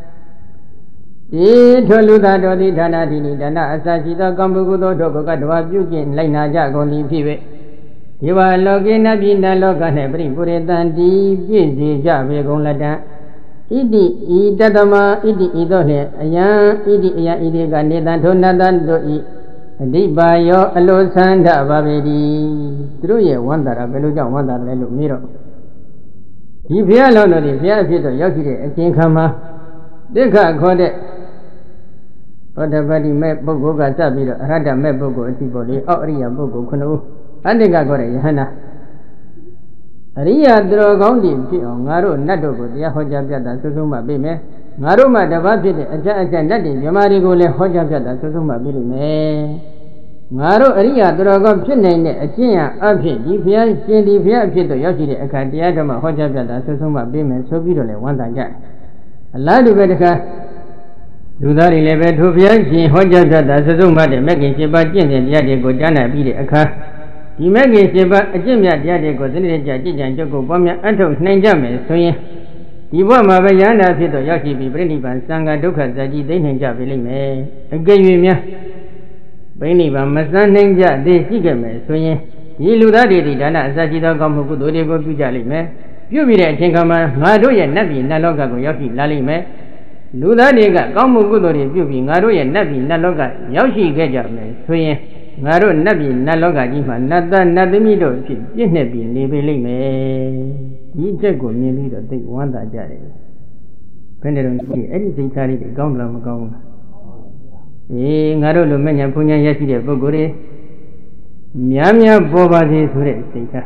di tho lu da do di dana dini dana asa shi do kaum bu do do ko ka dwa pyu chin lai na ja gon di phi be di wa loke na pi na loka ne pripuritan di piည့်စေကြbe gon lata iti itatama iti ito ne ayan iti ayan iti ka netan tho natan do i Adipa yo alo sanda babediသူတို့ရဲ့ဝန္တာရာဘယ်လိုကြောင့်ဝန္တာလဲလို့မေးတော့ဒီဘုရားလုံးတော်ဒီဘုရားအဖြစ်တော့ရောက်ရှိတဲ့အရှင်ခံမှာတိခခေါ်တဲ့သောတပတိမဲ့ပုဂ္ဂိုလ်ကစပြီးတော့အရဟတမဲ့ပုဂ္ဂိုလ်အထိပေါ်လေအောက်အရိယာပုဂ္ဂိုလ်9ဦးအတ္တကခေါ်တဲ့ယဟန္တာအရိယာသူတော်ကောင်းတွေဖြစ်အောင်ငါတို့နတ်တို့ကိုတရားဟောကြားပြတာစွဆုံးမှပြမယ်ငါတို့မှတပတ်ဖြစ်တဲ့အကြအကြနတ်တွေမြမာတွေကိုလည်းဟောကြားပြတာစွဆုံးမှပြလိမ့်မယ်ငါတို့အရိယာသူတော်ကောင်းဖြစ်နိုင်တဲ့အကျင့်အဖြစ်ဒီဘုရားရှင်ဒီဘုရားအဖြစ်တော့ရောက်ရှိတဲ့အခါတရားဓမ္မဟောကြားပြတာစွဆုံးမှပြမယ်ဆိုပြီးတော့လည်းဝမ်းသာကြတယ်အလားတူပဲတခါလူသားတွေလည်းပဲထိုဘုရားရှင်ဟောကြားပြတာစွဆုံးမှတဲ့မဂ္ဂင်7ပါးကျင့်တဲ့တရားတွေကိုကြားနာပြီးတဲ့အခါဒီမဂ္ဂင်7ပါးအကျင့်မြတ်တရားတွေကိုစနစ်တကျကြည်ကြံကြုတ်ကိုပွားများအထုတ်နိုင်ကြမယ်ဆိုရင်ဒီဘဝမှာပဲယန္တာဖြစ်တော့ရောက်ရှိပြီးပြိဋိဘံသံဃာဒုက္ခဇာတိသိနိုင်ကြပြီလိမ့်မယ်အကယ်၍များပြိဋိဘံမစမ်းနိုင်ကြသေးရှိခဲ့မယ်ဆိုရင်ဒီလူသားတွေဒီဒါနအစရှိသောကောင်းမှုကုသိုလ်တွေကိုပြုကြလိမ့်မယ်ပြုပြီးတဲ့အချိန်ခါမှာငါတို့ရဲ့နတ်ပြည်နတ်လောကကိုရောက်ရှိလာလိမ့်မယ်လူသားတွေကကောင်းမှုကုသိုလ်တွေပြုပြီးငါတို့ရဲ့နတ်ပြည်နတ်လောကရောက်ရှိခဲ့ကြမယ်ဆိုရင်ငါတို့နတ်ပြည်နတ်လောကကြီးမှာနတ်သားနတ်သမီးတို့ဖြစ်ပြည့်နှက်ပြီးနေပေလိမ့်မယ်ဒီအချက်ကိုမြင်ပြီးတော့သိဝမ်းသာကြတယ်ဘယ်နဲ့တော့ဒီအဲ့ဒီစိတ်ထားလေးတွေကောင်းလားမကောင်းဘူးငါတို့လိုမဲ့ညာဘုံညာရရှိတဲ့ပုဂ္ဂိုလ်တွေများများပေါ်ပါစေဆိုတဲ့စိတ်ထား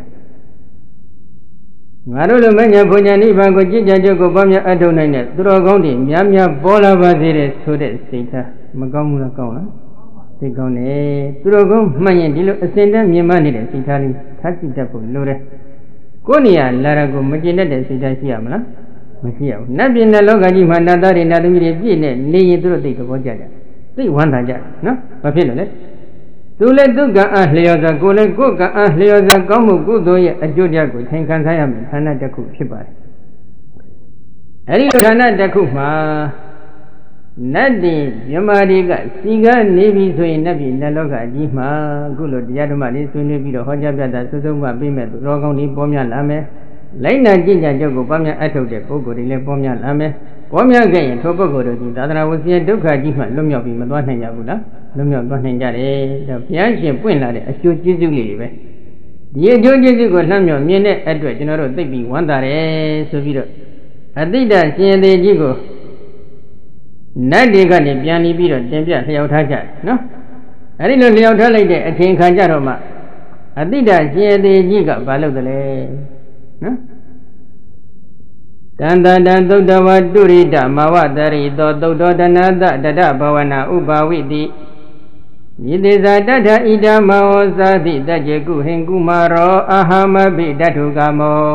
ငါတို့လိုမဲ့ညာဘုံညာနိဗ္ဗာန်ကိုကြည်ကြံကြုတ်ကိုပေါများအထုတ်နိုင်တဲ့သူတော်ကောင်းတွေများများပေါ်လာပါစေတဲ့ဆိုတဲ့စိတ်ထားမကောင်းဘူးလားကောင်းလားစိတ်ကောင်းတယ်သူတော်ကောင်းမှန်ရင်ဒီလိုအစဉ်တည်းမြင်မနေတဲ့စိတ်ထားလေးထားကြည့်တတ်ဖို့လိုတယ်ကိုယ်နေရာလာရကိုမကျင်တတ်တဲ့စိတ်ထားရှိရမလားမရှိရဘူးနတ်ပြည်နဲ့လောကကြီးမှာနတ်သားတွေနတ်သမီးတွေပြည့်နေနေရင်သူတို့သိသဘောကျကြသိဝမ်းသာကြနော်ဘာဖြစ်လို့လဲသူလည်းသူကံအားလျော်စွာကိုယ်လည်းကိုယ်ကံအားလျော်စွာကောင်းမှုကုသိုလ်ရဲ့အကျိုးတရားကိုသင်ခံစားရမယ်ဌာနတစ်ခုဖြစ်ပါတယ်အဲဒီဌာနတစ်ခုမှာနတ်တွေမြမာတွေကစီကနေပြီဆိုရင်နတ်ပြည်နတ်လောကကြီးမှာအခုလိုတရားဓမ္မလေးဆွေးနွေးပြီးတော့ဟောကြားပြတာစုစုမှပြမဲ့သူတော်ကောင်းတွေပေါ်များလာမယ်လိုက်နာကြည်ကြံကြုတ်ကိုပွားများအထုတ်တဲ့ပုဂ္ဂိုလ်တွေလည်းပေါ်များလာမယ်ပေါ်များခဲ့ရင်ထိုပုဂ္ဂိုလ်တို့ဒီသာသနာ့ဝဆင်းရဲဒုက္ခကြီးမှလွတ်မြောက်ပြီးမသွားနိုင်ကြဘူးလားလွတ်မြောက်သွားနိုင်ကြတယ်ဒါဘုရားရှင်ပွင့်လာတဲ့အကျိုးကျေးဇူးလေးတွေပဲဒီအကျိုးကျေးဇူးကိုလှမ်းမြောက်မြင်တဲ့အတွက်ကျွန်တော်တို့သိပြီးဝမ်းသာတယ်ဆိုပြီးတော့အတိတ်ရှင်သေးကြီးကိုနတ်တွေကနေပြန်ပြီးတော့တင်ပြလျှောက်ထားကြတယ်နော်အဲဒီလိုလျှောက်ထားလိုက်တဲ့အချိန်ခါကျတော့မှအတိတ်ရှင်သေးကြီးကဘာလုပ်တယ်လဲနော်တန္တတံသုတ္တဝတုရိတမဝတရိသောသုတ္တောတနာတတတဘဝနာဥပါဝိတိမိသေဇာတထဣဒမောသာတိတကြေကုဟင်ကုမာရောအာဟမဘိတထုကမော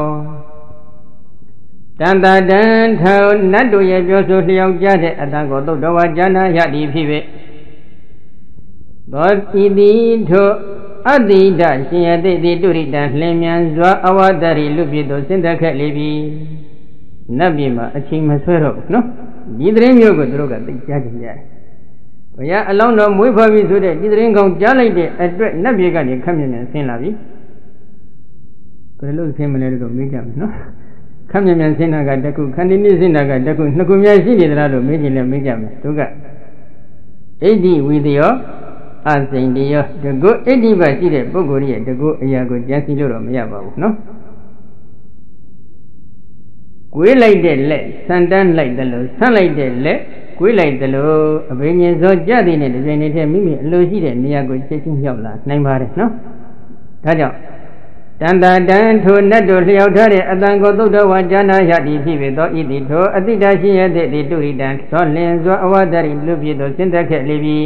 တန္တတံထောနတ်တို့ရဲ့ပြောဆိုလျောက်ကြတဲ့အတန်ကိုသုတ္တဝါဉာဏရသည်ဖြစ်ပေသောဣတိထိုအတ္တိတရှင်ယတိတိတုရိတံလင်းမြန်စွာအဝတရိလူပြည့်သို့ဆင်းသက်ခဲ့လေပြီနတ်ပြည်မှာအချိန်မဆွဲတော့ဘူးနော်ဒီသတင်းမျိုးကိုသူတို့ကသိကြားကြတယ်ဘုရားအလောင်းတော်မွေးဖွားပြီဆိုတဲ့ဒီသတင်းကောင်းကြားလိုက်တဲ့အတွက်နတ်ပြည်ကနေခက်မြင်မြန်ဆင်းလာပြီဘယ်လိုဆင်းမလဲလို့မေးကြမယ်နော်ခက်မြင်မြန်ဆင်းတာကတခုခန္တီနိဆင်းတာကတခုနှစ်ခုများရှိနေသလားလို့မေးကြည့်လဲမေးကြမယ်သူကဣတိဝိတယောအစိန်တယောတကုဣတိပရှိတဲ့ပုဂ္ဂိုလ်ရဲ့တကုအရာကိုကြံစည်လို့တော့မရပါဘူးနော်ကွေးလိုက်တဲ့လက်ဆန်တန်းလိုက်တယ်လို့ဆန့်လိုက်တဲ့လက်ကွေးလိုက်တယ်လို့အဘိညာဉ်စောကြသည်နဲ့ဒီနေ့တည်းမိမိအလိုရှိတဲ့နေရာကိုချက်ချင်းရောက်လာနိုင်ပါတယ်နော်ဒါကြောင့်တန္တတံထိုနတ်တို့လျှောက်ထားတဲ့အတန်ကိုသုတ္တဝါဉာဏရသည်ဖြစ်ပေသောဣတိထိုအတိတရှိရတဲ့တိတုရိတံသောလင်စွာအဝတရိလူပြည့်သို့ဆင်းသက်ခဲ့လေပြီ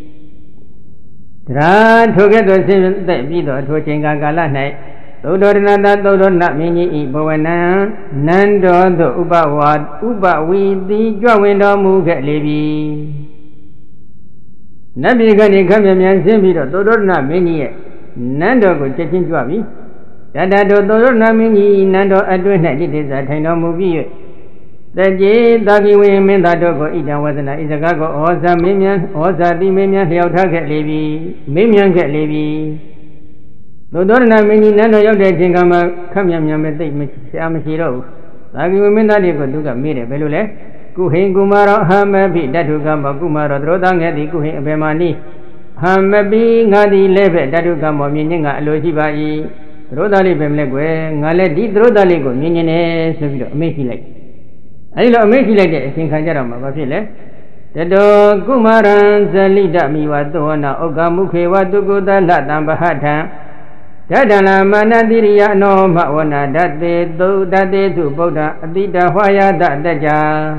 ဒါထိုကဲ့သို့ဆင်းသက်ပြီးသောထိုချိန်ကာလ၌သုတ္တရဏတသုတ္တနမင်းကြီးဤဘဝနံနန္တောသို့ဥပဝီတိကြွဝင်တော်မူခဲ့လေပြီနတ်ပြည်ကနေခက်မြမြန်ဆင်းပြီးတော့သုတ္တရဏမင်းကြီးရဲ့ Nando go Chachin Juabi. Dada do Namini, Nando Aduna did this at Hino movie. The J. Dagi women that go eat and wasn't a Isagago or the Mimian or the Mimian Hiota get Levy, Mimian get Levy. No Namini, none of your dating come yam with Amashiro. Dagi women that you could do a made a Belule. Kuhin Gumara Hamabi, that who come of Gumara, Rodang at the Kuhin Bemani. Hamabi, Nadi Leve, that who come of Mininga, Lojibai, Rodali Bemlegue, Nale di Rodaligo, Minine, Making like. I love making like that, I think I got my feel. The dog Gumaran, the leader, me was the one, Ogamuke, what to go the Latamba Hata. Dadana Manadiria no Mawana, that they do that they do Boda, Dida Waya, that Daja.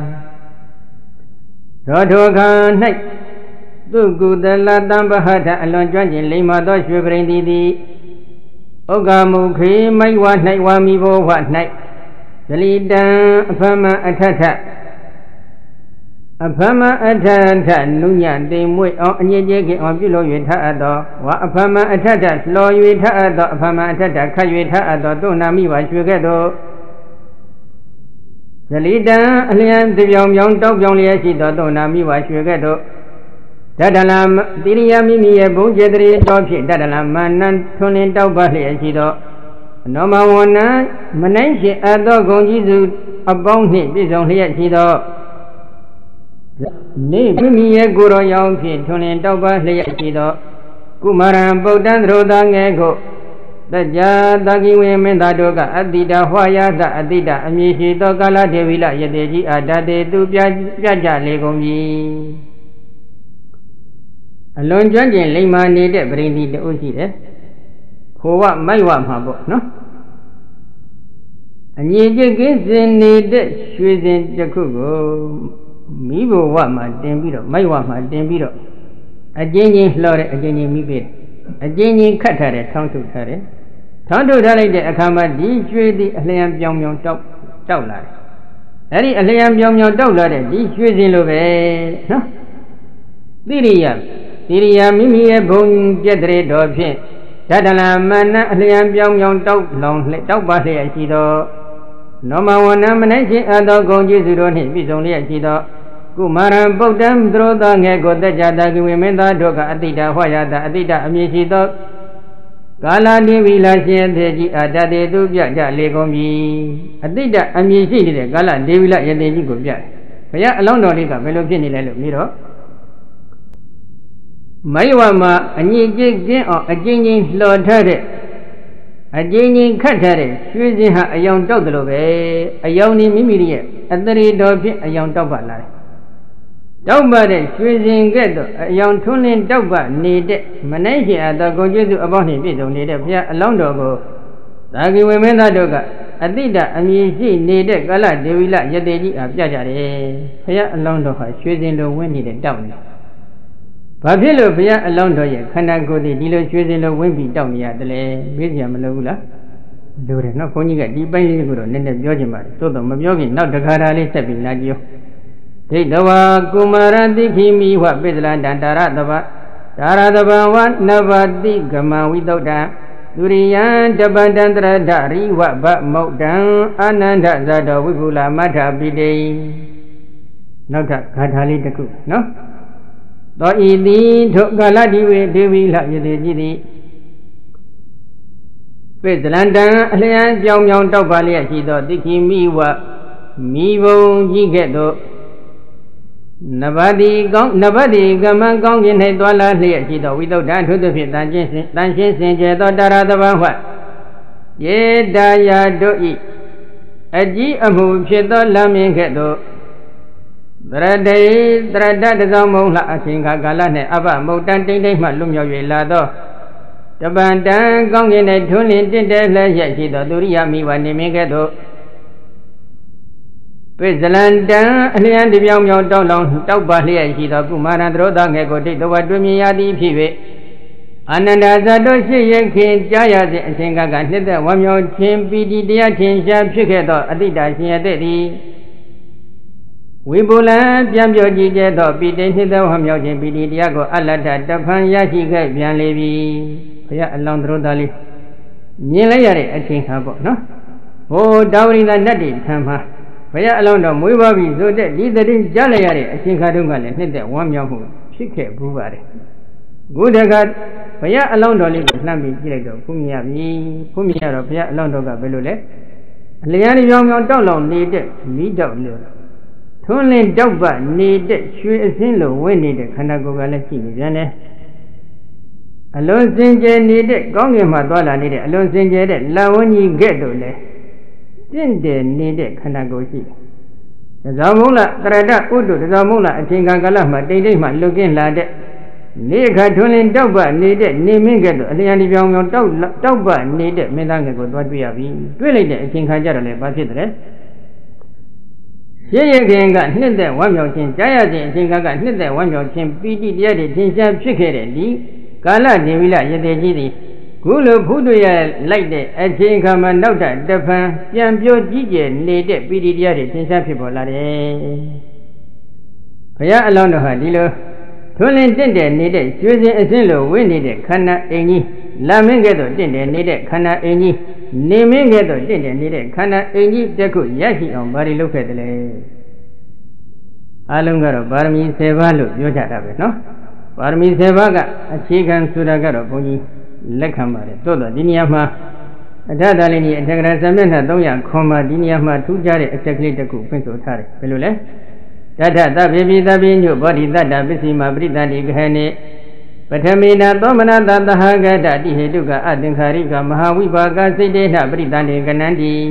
Rodogan night. Do good the Latamba Hata, alone drinking Lima, those you bring the Ogamuke, my one night, one me, what night. The leader, Apama Atata. Apama Atata, Nunya, they wait on Yegi on below you Taado, Apama Atata, slow you Taado, Apama Atata, Kayu Taado, Donami was Sugato. The leader, Alian, the young dog, young Liasido, Donami was Sugato. Dadalam, Diriamini, Bunjadri, Dopi, Dadalam, Manan, Tony Daubali, Asido. No one, Mananshi, Ado Gonjizu, a bounty, this only at Sido. Name a Guru Young Pit, Tony Dauba, Sido. Kumaran, Bodan, Rodang, Ego. The Jadagi women that doga, Adida, Waya, the Adida, Amishi, Dogala, de Villa, Yadeji, Adade, do Jaja, Legomi. Alone judging Lima needed bring the Uzi. Who what my one habo, no? And ye get needed, she's in Jacobo. Mibo what my dembito, my one my dembito. A genuine lorry, a genuine mibit. A genuine cutter, tongue to carry. Tongue to rally the Akama, these the Aliam Yong Tau Lad. Any Aliam Yong Tau Lad, these using Love, no? Diria Mimi a bone jedre dog. Dadala Mana Aliam Yong Tau long let out by the Asido. No one nomination other Gonji on his is only Asido. Kumara Bodam draw the Nego the Jadagi women that doga Adida Hoya the Adida Amisido. Gala de Villa Sien Adade do Jaja Legomi. Adida Amisi, Gala de Villa Yadi Gubia. Paya alone no Riga, Melopini Miro. Mayama, a new jig or a genie Lord Terry. A genie cutter, choosing her a young dog, a young Mimilia, a very dog, a young dog. Nobody choosing get a young tuning dog needed. Manager the Goju about him, we don't need a long dog. Lagi women that dog, Adida, and ye see needed Gala, de Villa, Yadi, a Jajare. Here along the house, choosing the wind needed down. Papillo Pia alone do ye, cannot go the dealer choosing the wimpy down yet, the Vizium Lula. Do it not only get deep by the good and the Jojima, so the Mabiogi, not the Karali stepping like you. Take the Kumara Dikimi, what Bedland and Taradava, Taradava, what never dig Gama without that. Durian, Jabandandra, Dari, what but Moat down, Ananda Zada, Wigula, Mata Bide. Not that Katali the cook, no? Do idi to galadi devi la yedi Pedlanda Alian Young Young Dobalia Sido Diki Miwa Mivo Yigedo Nabadi Gaman Gong in Hedwala Sido without that to the fit Dancing Sinjedo Daradava Ye Daya do eat Aji Amu Chedo Lamin Gedo Drada Zamon Singa Galane Aba Motan Ding Malumio Lado. The Bandan Gong in a tuning did the Yashido Duria Miwa Nimigedo. Pizalanda, Alian de Young Dolong, Taubalia Shida Kumara Drodang Ego did the Wadumia Pive. Ananda Zadoshi Yakin Jaya Singa Ganida, one your chin BD Diatin Shab Shikedo, Adida Siadedi. Wibula, Jambio Jigedo, Bidin Hiddo, Hamyo Bidi Diago, Alada, Dapan Yashi Bian Levi. ဘုရားအလောင်းတော်သားလေးမြင်လိုက်ရတဲ့အချိန်ခါပေါ့နော်ဟိုတာဝရိန္ဒနတ်တွေထံမှာဘုရားအလောင်းတော်မွေးပါပြီဆိုတဲ့ဒီသတင်းကြားလိုက်ရတဲ့အချိန်ခါတုန်းကလည်းနှစ်သက်ဝမ်းမြောက်မှုဖြစ်ခဲ့ဘူးပါတယ်ခုတခါဘုရားအလောင်းတော်လေးကိုလှမ်းပြီးကြည့်လိုက်တော့ဖုမြင်ရပြီဖုမြင်ရတော့ဘုရားအလောင်းတော်ကဘယ်လိုလဲအလျားရောင်ရောင်တောက်လောင်နေတဲ့မိတောက်လို့ထွန်းလင်းတောက်ပနေတဲ့ရွှေအစင်းလိုဝင့်နေတဲ့ခန္ဓာကိုယ်ကလည်းရှိနေပြန်တယ်အလွန်စင်ကြယ်နေတဲ့ကောင်းကင်မှာသွားလာနေတဲ့အလွန်စင်ကြယ်တဲ့လဝန်းကြီးကဲ့သို့လဲတင့်တယ်နေတဲ့ခန္ဓာကိုယ်ရှိတယ်။ဒါကြောင့်မို့လားတရတဥဒ္ဓဒါကြောင့်မို့လားအချိန်ကာလမှာတိတ်တိတ်မှလွတ်ကင်းလာတဲ့နေခါထွန်းလင်းတောက်ပနေတဲ့နေမင်းကဲ့သို့အလျားဒီပြောင်ပြောင်တောက်ပနေတဲ့မင်းသားငယ်ကိုသွားတွေ့ရပြီ။တွေ့လိုက်တဲ့အချိန်ခါကျတော့လည်းဘာဖြစ်တယ်။ရရခင်ကနှစ်သက်ဝမ်းမြောက်ခြင်းကြားရခြင်းအချိန်ကနှစ်သက်ဝမ်းမြောက်ခြင်းပီတိတရားတွေသင်ရှားဖြစ်ခဲ့တဲ့ဒီကာလဒေဝိလယတေကြီးသည်ခုလိုဖုတွေ့ရလိုက်တဲ့အချိန်ခါမှာနောက်တဖန်ပြန်ပြောကြည့်ကျယ်နေတဲ့ပီတိတရားတွေသင်ရှားဖြစ်ပေါ်လာတယ်။ဘုရားအလောင်းတော်ဟာဒီလိုထွန်းလင်းတင့်တယ်နေတဲ့ရွှေစင်အစင်းလိုဝင့်နေတဲ့ခန္ဓာအင်ကြီးလာမင်းကဲ့သို့တင့်တယ်နေတဲ့ခန္ဓာအင်ကြီးနေမင်းကဲ့သို့တင့်တယ်နေတဲ့ခန္ဓာအင်ကြီးတစ်ခုရရှိအောင်ဘာတွေလုပ်ခဲ့တယ်လဲအလုံးကတော့ပါရမီ10ပါးလို့ပြောကြတာပဲနော်ပါရမီ10ပါးကအခြေခံဆိုတာကတော့ဘုန်းကြီးလက်ခံပါတယ်သို့တော့ဒီနေရာမှာအထတာလေးကြီးအထက်ကရာဇမျက်နှာ300ခွန်မှာဒီနေရာမှာထူးခြားတဲ့အချက်ကလေးတစ်ခုဖွင့်ဆိုထားတယ်ဘယ်လိုလဲတထသဗ္ဗေပိသဗ္ဗေညုဘောဓိတတ္တပစ္စည်းမှာပရိသတိကဟနေပထမေနာသောမနတသဟဂတတိဟေတုကအသင်္ခါရိကမဟာဝိပါကစိတ်တေနပရိသန္တေကနန္တိ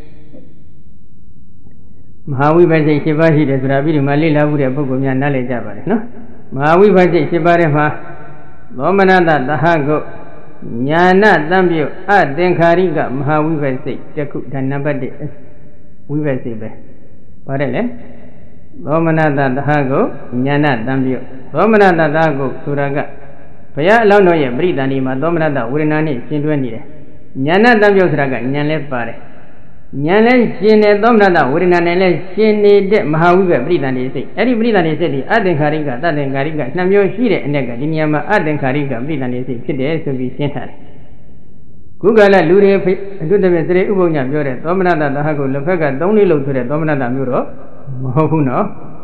မဟာဝိပဿနာ7ပါးရှိတယ်ဆိုတာပြီးဒီမှာလေ့လာမှုတဲ့ပုဂ္ဂိုလ်များနားလည်ကြပါလေနော်မဟာဝိပဿနာ7ပါးထဲမှာသောမနတသဟဂုညာဏတံပြုအသင်္ခါရိကမဟာဝိပဿနာတခုဒါနံပါတ်1ဝိပဿနာပဲပါတယ်လေသောမနတသဟဂုညာဏတံပြုသောမနတသဟဂုဆိုတာကဘုရားအလောင်းတော်ရဲ့ပရိသန္တိမှာသောမနတဝေဒနာနဲ့ရှင်တွဲနေတယ်ညာဏတံပြုဆိုတာကညာလည်းပါတယ်ညာလည်းရှင်တဲ့သောမနတဝေဒနာနဲ့လည်းရှင်နေတဲ့မဟာဝိပဿနာပရိသန္တိစိတ်အဲ့ဒီပရိသန္တိစိတ်ဒီအသင်္ခါရိကတသင်္ခါရိကနှစ်မျိုးရှိတဲ့အ ਨੇ ကဒီနေရာမှာအသင်္ခါရိကပရိသန္တိစိတ်ဖြစ်တယ်ဆိုပြီးရှင်းထားတယ်ခုကလည်းလူတွေအတုတမေစရိဥပုံညာပြောတဲ့သောမနတသဟဂုလက်ဖက်က3လေးလုံးဆိုတဲ့သောမနတမျိုးတော့မဟုတ်ဘူးနော်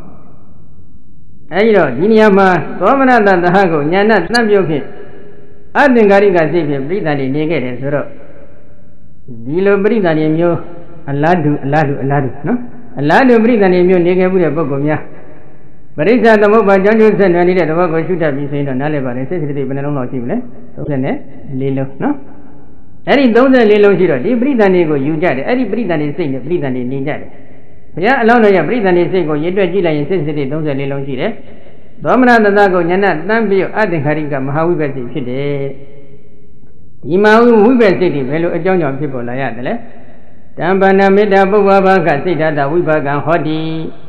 အဲဒီတော့ဒီနေရာမှာသောမနတသဟဂုညာဏတံပြုတ်ဖြင့်အသင်္ခါရိကစိတ်ဖြင့်ပရိသန္တိနေခဲ့တယ်ဆိုတော့ဒီလိုပရိသန္တိမျိုးအလားတူနော်အလားတူပရိသန္တိမျိုးနေခဲ့မှုတဲ့ပုဂ္ဂိုလ်များပရိစ္ဆသမုပ္ပါကြောင့်ကျိုးဆက်နွယ်နေတဲ့သဘောကိုရှုတတ်ပြီးဆိုရင်တော့နားလည်ပါတယ်စိတ်စိတ္တိဘယ်နှလုံးလောက်ရှိမလဲ34လုံးနော်အဲ့ဒီ34လုံးရှိတော့ဒီပရိသန္တိကိုယူကြတယ်အဲ့ဒီပရိသန္တိစိတ်နဲ့ပရိသန္တိနေကြတယ်ဘုရားအလောင်းတော်ရဲ့ပရိသန္တိစိတ်ကိုရေတွက်ကြည့်လိုက်ရင်စိတ်စိတ္တိ34လုံးရှိတယ်သောမနတသကိုညာဏတံပြုတ်အသင်္ခါရိကမဟာဝိပဿနာဖြစ်တယ်ဒီမဟာဝိပဿနာစိတ်တွေဘယ်လိုအကြောင်းကြောင့်ဖြစ်ပေါ်လာရတယ်လဲတံပဏမေတ္တာပုဗ္ဗဘာကစိတ်ဓာတဝိပါကံဟောတိ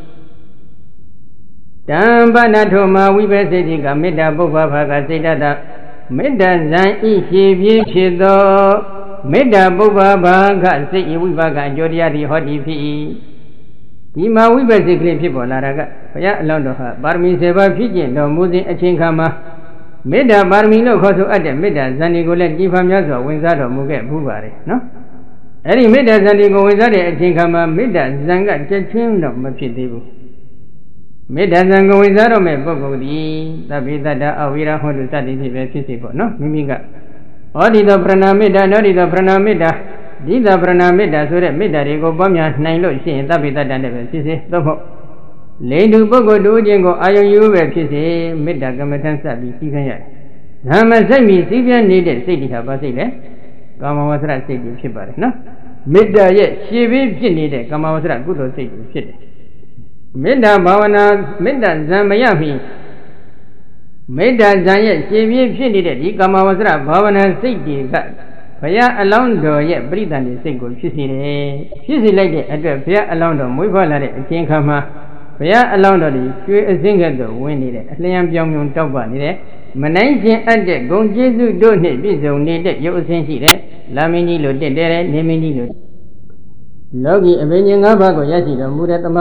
တံပဏထောမဝိပဿနာစိတ်ကမေတ္တာပုဗ္ဗဘာကစိတ်ဓာတမေတ္တာဇံဤရှိပြင်းဖြစ်သောမေတ္တာပုဗ္ဗဘာကစိတ်ဝိပါကအကျိုးတရားသည်ဟောတိဖြစ်၏ဒီမှာဝိပဿနာကလေးဖြစ်ပေါ်လာတာကဘုရားအလောင်းတော်ဟာပါရမီ7ပါးဖြစ်ကျင့်တော်မူစဉ်အချိန်ခါမှာမေတ္တာပါရမီလို့ခေါ်ဆိုအပ်တဲ့မေတ္တာဇန်ဒီကိုလည်းကြည်ဖန်များစွာဝင်စားတော်မူခဲ့ဘူးပါတယ်နော်အဲ့ဒီမေတ္တာဇန်ဒီကိုဝင်စားတဲ့အချိန်ခါမှာမေတ္တာဇန်ကချက်ချင်းတော့မဖြစ်သေးဘူးမေတ္တာဇန်ကိုဝင်စားတော့မဲ့ပုဂ္ဂိုလ်သည်သဗ္ဗေတ္တအဝိရဟောတုစသည်ဖြစ်ပဲဖြစ်စေပေါ့နော်မိမိကဩဒီသောပရဏမေတ္တာနောဒီသောပရဏမေတ္တာဒီသာပရဏမေတ္တာဆိုတဲ့မေတ္တာတွေကိုပွားများနိုင်လို့ရှိရင်သဗ္ဗေတ္တနဲ့ပဲဖြစ်စေသို့မဟုတ်လိန်တူပုဂ္ဂိုလ်တို့ချင်းကိုအာယုံယူပဲဖြစ်စေမေတ္တာကမ္မထံစပြီးစီးခံရတယ်။ဓမ္မစိတ်မီစီးပြန်နေတဲ့စိတ်တွေဟာဘာစိတ်လဲ။ကာမဝဆရစိတ်တွေဖြစ်ပါတယ်နော်။မေတ္တာရဲ့ရှေ့ပြီးဖြစ်နေတဲ့ကာမဝဆရကုသိုလ်စိတ်တွေဖြစ်တယ်။မေတ္တာဘာဝနာမေတ္တာဇံမရမီမေတ္တာဇံရဲ့ရှေ့ပြီးဖြစ်နေတဲ့ဒီကာမဝဆရဘာဝနာစိတ်တွေကဘုရားအလောင်းတော်ရဲ့ပရိသန္တိစိတ်ကိုဖြစ်စေတယ်ဖြစ်စေလိုက်တဲ့အတွက်ဘုရားအလောင်းတော်မွေးဖွားလာတဲ့အချိန်ခါမှာဘုရားအလောင်းတော်ဒီရွှေအစင်းကဲ့သို့ဝင်နေတဲ့အလျံပြောင်းပြောင်းတောက်ပနေတဲ့မနိုင်ခြင်းအပ်တဲ့ဂုံကျေးဇူးတို့နှင့်ပြည့်စုံနေတဲ့ရုပ်အစင်းရှိတဲ့လာမင်းကြီးလိုတက်တဲ့နေမင်းကြီးလိုလောကီအဘိညာဉ်၅ပါးကိုရရှိတော်မူတဲ့သမ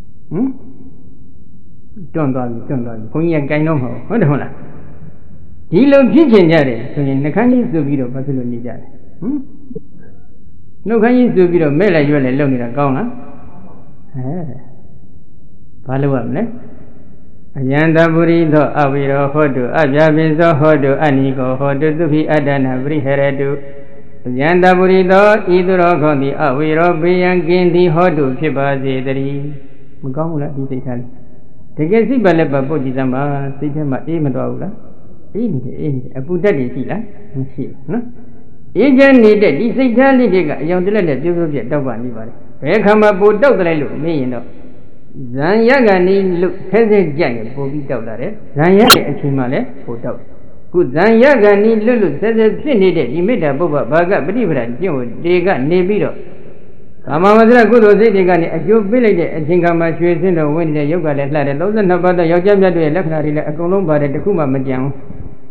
တွန့်သွားပြီဘုန်းကြီးကကြိုင်တော့မဟုတ်တယ်ဟုတ်လားဒီလိုဖြစ်ချင်ကြတယ်ဆိုရင်နှခမ်းကြီးဆိုပြီးတော့ဘာဖြစ်လို့နေကြလဲနှုတ်ခမ်းကြီးဆိုပြီးတော့မဲ့လိုက်ရွက်လိုက်လုပ်နေတာကောင်းလားဘာလို့ရမလဲအယံတပုရိသောအဝိရောဟောတုအပြပိသောဟောတုအနိကောဟောတုသုခိအတ္တနာပရိဟရတုအယံတပုရိသောဤသူတော်ခေါ်သည်အဝိရောဘေယံကင်းသည်ဟောတုဖြစ်ပါစေတည်းမကောင်းဘူးလားဒီစိတ်ထားလေးတကယ်စိတ်ပါလက်ပါပုတ်ကြည့်စမ်းပါစိတ်ထဲမှာအေးမတော်ဘူးလားအေးနေတယ်အပူတက်တယ်ရှိလားမရှိဘူးနော်အေးချမ်းနေတဲ့ဒီစိတ်ထားလေးတွေကအယောင်တလက်နဲ့ပြုံးပြုံးပြတောက်ပါနေပါလေဘယ်ခါမှပိုတောက်တယ်လို့မင်းရင်တော့ဇံရကနေလို့ဆဲဆဲကြက်ရင်ပိုပြီးတောက်လာတယ်ဇံရရဲ့အချိန်မှလည်းပိုတောက်ခုဇံရကနေလွတ်လွတ်ဆဲဆဲဖြစ်နေတဲ့ဒီမေတ္တာပုဗ္ဗဘာကပฏิပဒါကျင့်ဝတ်တွေကနေပြီးတော့ကာမဝဇ္ဇကုသိုလ်စိတ်တွေကနေအကျိုးပေးလိုက်တဲ့အချိန်ခါမှာရွှေစင်းတော်ဝင်နေတဲ့ရုပ်ကလည်းလှတယ်32ပါးသောယောက်ျားမြတ်တွေရဲ့လက္ခဏာတွေလည်းအကုန်လုံးပါတယ်တခုမှမကြံဘူး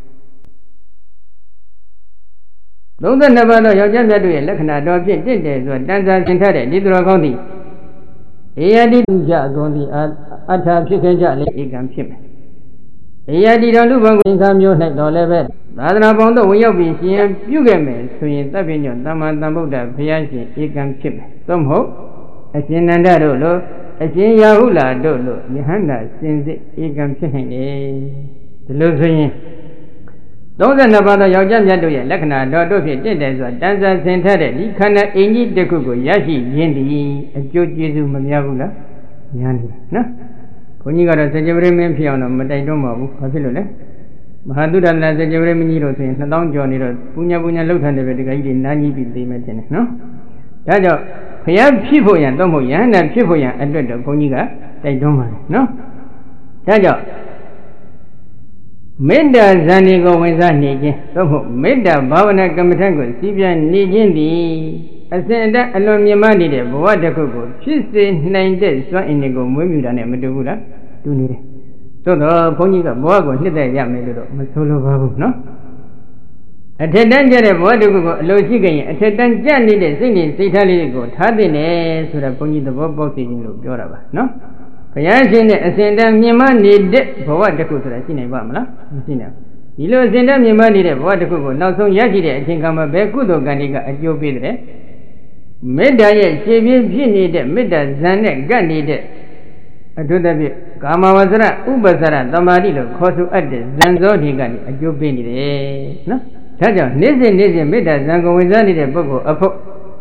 32ပါးသောယောက်ျားမြတ်တွေရဲ့လက္ခဏာတော်ဖြင့်တင့်တယ်ဆိုတန်စာသင်ထားတဲ့ဒီသူတော်ကောင်းသည်ဧယတိတုကြအကုန်သည်အထာဖြစ်ခဲ့ကြလေဧကံဖြစ်မယ်ဧယတိတော်လူဘုံကိုသင်္ခါမျိုး၌တော်လည်းပဲသာသနာပေါင်းသို့ဝင်ရောက်ပြီးရှင်ပြုခဲ့မယ်ဆိုရင်သဗ္ဗညောသမ္မာသမ္ဗုဒ္ဓဘုရားရှင်ဧကံဖြစ်မယ်သို့မဟုတ်အရှင်နန္ဒတို့လိုအရှင်ရာဟုလာတို့လိုယဟန္တာစင်စစ်ဧကံဖြစ်နိုင်တယ်ဒီလိုဆိုရင်32ပါးသောယောက်ျားမြတ်တို့ရဲ့လက္ခဏာတော်တို့ဖြင့်တင့်တယ်ဆိုတာတန်ဆာဆင်ထတဲ့ဒီခန္ဓာအင်ကြီးတစ်ခုကိုရရှိရင်းသည်အကျိုးကျေးဇူးမများဘူးလားများနေနော်ဘုန်းကြီးကတော့စကြဝဠာမင်းဖြစ်အောင်တော့မတိုက်တွန်းပါဘူးဘာဖြစ်လို့လဲမဟာသုဒ္ဓနာစကြဝဠာမင်းကြီးတို့ဆိုရင်2000ကျော်နေတော့ပူညာလှုပ်ထန်တယ်ပဲဒီကကြီးတွေနားကြီးပြီးသိမယ်ထင်တယ်နော်ဒါကြောင့်ဘုရားဖြစ်ဖို့ရန်တော့မဟုတ်ယဟန္တာဖြစ်ဖို့ရန်အတွက်တော့ဘုန်းကြီးကတိုက်တွန်းပါတယ်နော်ဒါကြောင့်မေတ္တာဇန်ဒီကိုဝင်စားနေခြင်းသို့မဟုတ်မေတ္တာဘာဝနာကမ္မထံကိုစီးပြန်နေခြင်းသည်အစဉ်အတက်အလွန်မြင့်မားနေတဲ့ဘဝတစ်ခုကိုဖြစ်စေနိုင်တဲ့စွမ်းအင်တွေကိုမွေးမြူတာနဲ့မတူဘူးလားတူနေတယ်သို့တော့ဘုန်းကြီးကဘဝကိုနှစ်သက်ရမယ်လို့တော့မဆိုလိုပါဘူးနော်အထက်တန်းကျတဲ့ဘဝတစ်ခုကိုအလိုရှိခဲ့ရင်အထက်တန်းကျနေတဲ့စိတ်နဲ့စိတ်ထားလေးတွေကိုထားသိနေဆိုတာဘုန်းကြီးသဘောပေါက်သိခြင်းလို့ပြောတာပါနော်ဘုရားရှင်နဲ့အစဉ်တန်းမြင်မနေတဲ့ဘဝတစ်ခုဆိုတာရှိနိုင်ပါမလားမရှိနိုင်ဘူးဒီလိုအစဉ်တန်းမြင်မနေတဲ့ဘဝတစ်ခုကိုနောက်ဆုံးရရှိတဲ့အချိန်ခါမှာဘယ်ကုသိုလ်ကံတွေကအကျိုးပေးတယ်မေတ္တာရဲ့ရှင်းပြဖြစ်နေတဲ့မေတ္တာဇန်နဲ့ကပ်နေတဲ့အထုသဖြင့်ကာမဝဇ္ဇရဥပ္ပစရသမာဓိလို့ခေါ်ဆိုအပ်တဲ့ဇန်သောတွေကနေအကျိုးပေးနေတယ်နော်ဒါကြောင့်နေ့စဉ်မေတ္တာဇန်ကိုဝင်စားနေတဲ့ပုဂ္ဂိုလ်အဖို့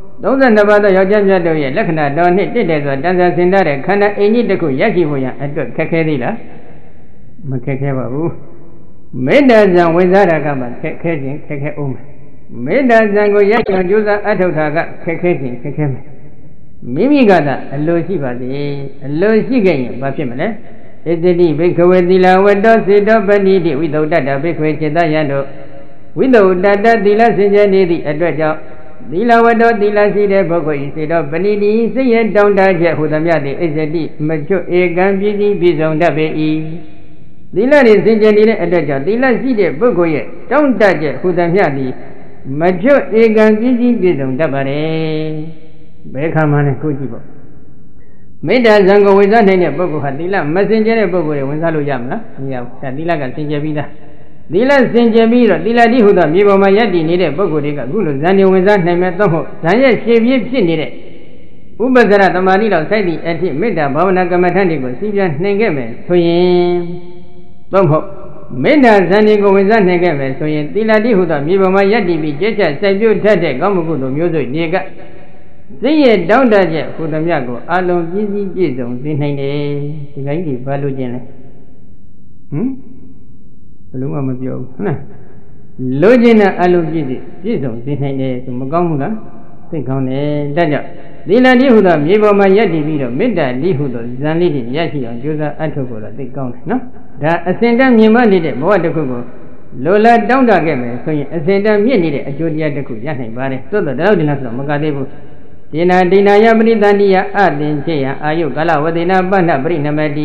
32ပါးသောယောက်ျားမြတ်တို့ရဲ့လက္ခဏာတော်နှင့်တင့်တယ်ဆိုတန်ဆာဆင်ထားတဲ့ခန္ဓာအင်ကြီးတစ်ခုရရှိဖို့ရန်အတွက်ခက်ခဲသေးလားမခက်ခဲပါဘူးမေတ္တာဇံဝင်စားတာကမှခက်ခဲခြင်းခက်ခဲအောင်မယ်မေတ္တာဇံကိုရရှိအောင်ကြိုးစားအထောက်ထားကခက်ခဲခြင်းခက်ခဲမယ်မိမိကသာအလိုရှိပါသေးအလိုရှိခဲ့ရင်ဘာဖြစ်မလဲဣတတိဘိက္ခဝေသီလဝတ္တောစေတောပဏိတိဝိသုဒ္ဓတဘိက္ခဝေจิตယံတို့ဝိသုဒ္ဓတသီလစင်ကြယ်နေသည့်အတွက်ကြောင့်သီလဝတ္တောသီလရှိတဲ့ပုဂ္ဂိုလ်ဤစေတောပဏိတိစိတ်ရတောင်းတချက်ဟူသည်မြတ်သည်ဣဇတိမချွတ်ဧကံပြည့်စည်ပြည့်စုံတတ်ပေ၏သီလတွေစင်ကြယ်နေတဲ့အတွက်ကြောင့်သီလရှိတဲ့ပုဂ္ဂိုလ်ရဲ့တောင်းတချက်ဟူသည်မြတ်သည်မချွတ်ဧကံပြည့်စည်ပြည့်စုံတတ်ပါတယ်ဘယ်ခါမှလည်းကိုကြည့်ပေါ့မေတ္တာဇံကိုဝင်စားနိုင်တဲ့ပုဂ္ဂိုလ်ဟာသီလမစင်ကြယ်တဲ့ပုဂ္ဂိုလ်တွေဝင်စားလို့ရမလားမရဘူးဒါသီလကစင်ကြယ်ပြီးသားသီလစင်ကြယ်ပြီးတော့သီလတိဟုသောမြေပေါ်မှာယက်တည်နေတဲ့ပုဂ္ဂိုလ်တွေကအခုလိုဇန်တွေဝင်စားနိုင်မဲ့တော့ဟုတ်ဇန်ရဲ့ရှေ့ပြေးဖြစ်နေတဲ့ဥပ္ပဇ္ဇရသမာဓိလောက်စိုက်သည့်အဖြစ်မေတ္တာဘာဝနာကမ္မထံတွေကိုစီးပြန်နိုင်ခဲ့မယ်ဆိုရင်တော့ဟုတ်မေတ္တာဇန်တွေကိုဝင်စားနိုင်ခဲ့မယ်ဆိုရင်သီလတိဟုသောမြေပေါ်မှာယက်တည်ပြီးကျက်ချစိုက်ပြုတတ်တဲ့ကောင်းမှုကုသိုလ်မျိုးစုတွေကစိတ်ရဲ့တောင်းတချက်ဟူသည်မြတ်ကိုအလုံးပြည့်စည်ပြည့်စုံသိနိုင်တယ်ဒီကိစ္စဘာလို့ကျင်လဲဘယ်လိုမှမပြောဘူးဟုတ်လားလိုချင်တဲ့အလုံးပြည့်စုံသိနိုင်တယ်ဆိုမကောင်းဘူးလားသိကောင်းတယ်ဒါကြောင့်သီလတိဟုသောမြေပေါ်မှာယက်တည်ပြီးတော့မေတ္တာတိဟုသောဇန်လေးတွေရရှိအောင်ကြိုးစားအထောက်ကိုတော့သိကောင်းတယ်နော်ဒါအစဉ်တန်းမြင်မနေတဲ့ဘဝတစ်ခုကိုလိုလားတောင်းတခဲ့မယ်ဆိုရင်အစဉ်တန်းမြင့်နေတဲ့အကျိုးတရားတစ်ခုရနိုင်ပါတယ်သို့တော့ဒါတော့ဒီလားဆိုတော့မကသေးဘူးဒေနာဒိနာယပရိသန္တိယအတင်ချေယအာယုကာလဝတိနာပဏ္ဏပရိနမတိ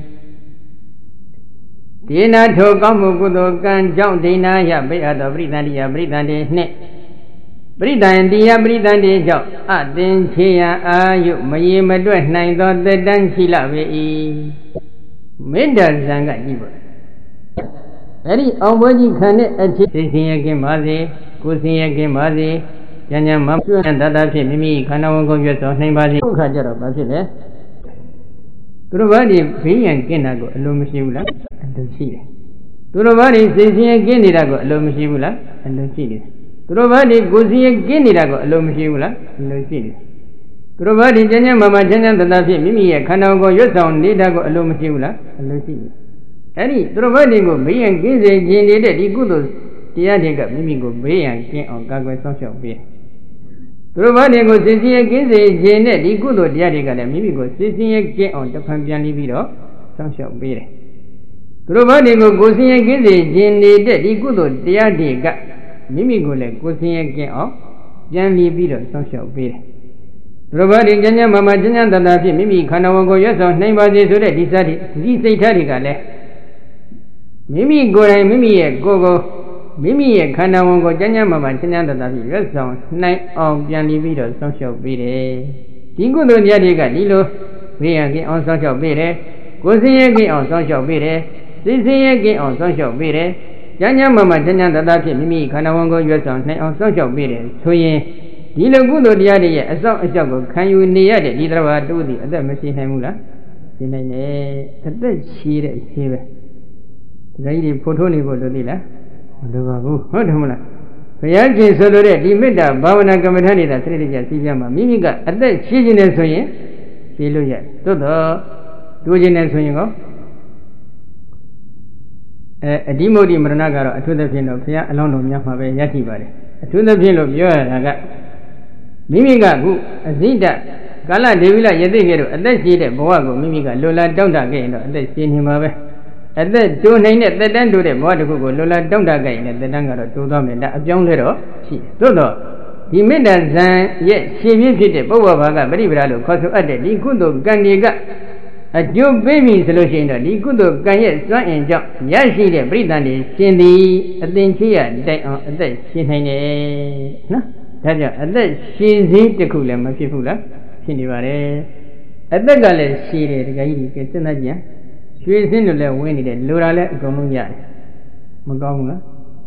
ဒေနာထိုကောင်းမှုကုသိုလ်ကံကြောင့်ဒေနာယပိအပ်သောပရိသန္တိယပရိသန္တိနှင့်ပရိသန္တိယပရိသန္တိကြောင့်အတင်ချေယအာယုမရေမတွက်နိုင်သောသက်တမ်းရှိလပေ၏မေတ္တာဇံကကြည့်ပါ Eddie Omboji can it again, Mazi, Kusi again, Mazi, Janya Mapu and Dada Mimi, Kana go your name by the Kajara Basile. Turubadi, Pin and Kinago, Lumisula, and the sea. Turubadi, Sisi again, Irago, Lumisula, and the sea. Turubadi, Guzi again, Irago, Lumisula, and the sea. Turubadi, Janya Mama Janya Dada Mimi, Kana go your sound, Lidago, Lumisula, and the sea. Any Turubadi go, be and Gizi, Jenny, the good Tiaga, Mimi go, be and King on Gago social beer. Turubadi go, Sisi again, Jenny, the good Tiaga, and Mimi go, Sisi again on the Pampiani video, social beer. Turubadi go, Gusi again, Jenny, the good Tiaga, Mimi go, like Gusi again on Janly video, social beer. Turubadi, Janya Mama Janya Dada, Mimi, Kanawago, yes, on name by this, decided, these Italica. Mimi go and Mimi go, Mimi Kanawango, Janya Mama Janya Dada, yes, on night of Janly video, social beer. Tingo do Yadiga, Lilo, we again on social beer, Gosi again on social beer, Sisi again on social beer, Janya Mama Janya Dada, Mimi Kanawango, yes, on night on social beer. So ye, Lilo Gudo Yadi, as long as you go, can you near the Lidrava do the other machine Hamula? The sheet is here. Lady Potoni go to Dilla. What Humana? Payaki Sodore, Dimita, Bavana Gamatani, the three Sijama, Mimiga, at the Chijin Soye, Siluja, Toto, Dujin Soyingo, a demo di Maranaga, to the pin of Pia, along of Yama Yati Bari, to the pin of Yoraga, Mimiga, Azida, Gala Devila Yadegero, at that sheet, Boago, Mimiga, Lola, don't again, at that scene him away. At that 2 9 at the end to the water go, Lola don't again at the Danga to them and a young little. She, Toto. He made that Zan, yet she visited Bovaga, very bravo, cause of the Likudo Gandiga. A Joe baby solution, the Likudo Ganyet, son and jump. Yes, she the Brittany, Cindy, at the Chia, day on that she no? At that she's the cooler, my people, Cindy Vare. At the galley, she the Gaidi, gets another. She is in the winning the Lurale Gomuya. Magona?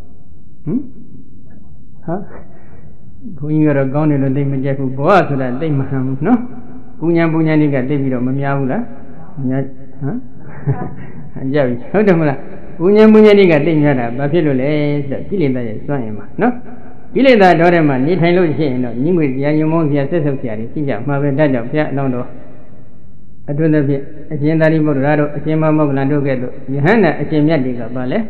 Huh? When you are gone in the day, Majaku Boa to that day, Maham, no? Punya Bunyaniga, David of Mamiaula. Huh? And Jerry, Hodamala. Punya Bunyaniga, David, Bafilo, the Kilida, Swayama, no? Kilida, Dorema, Nitalo, New with Yanumosia, Sessia, Mother Dada, Pianono. I do the Agendari Morado, Achema Moglando Gado, Johanna Achemiadiga Bale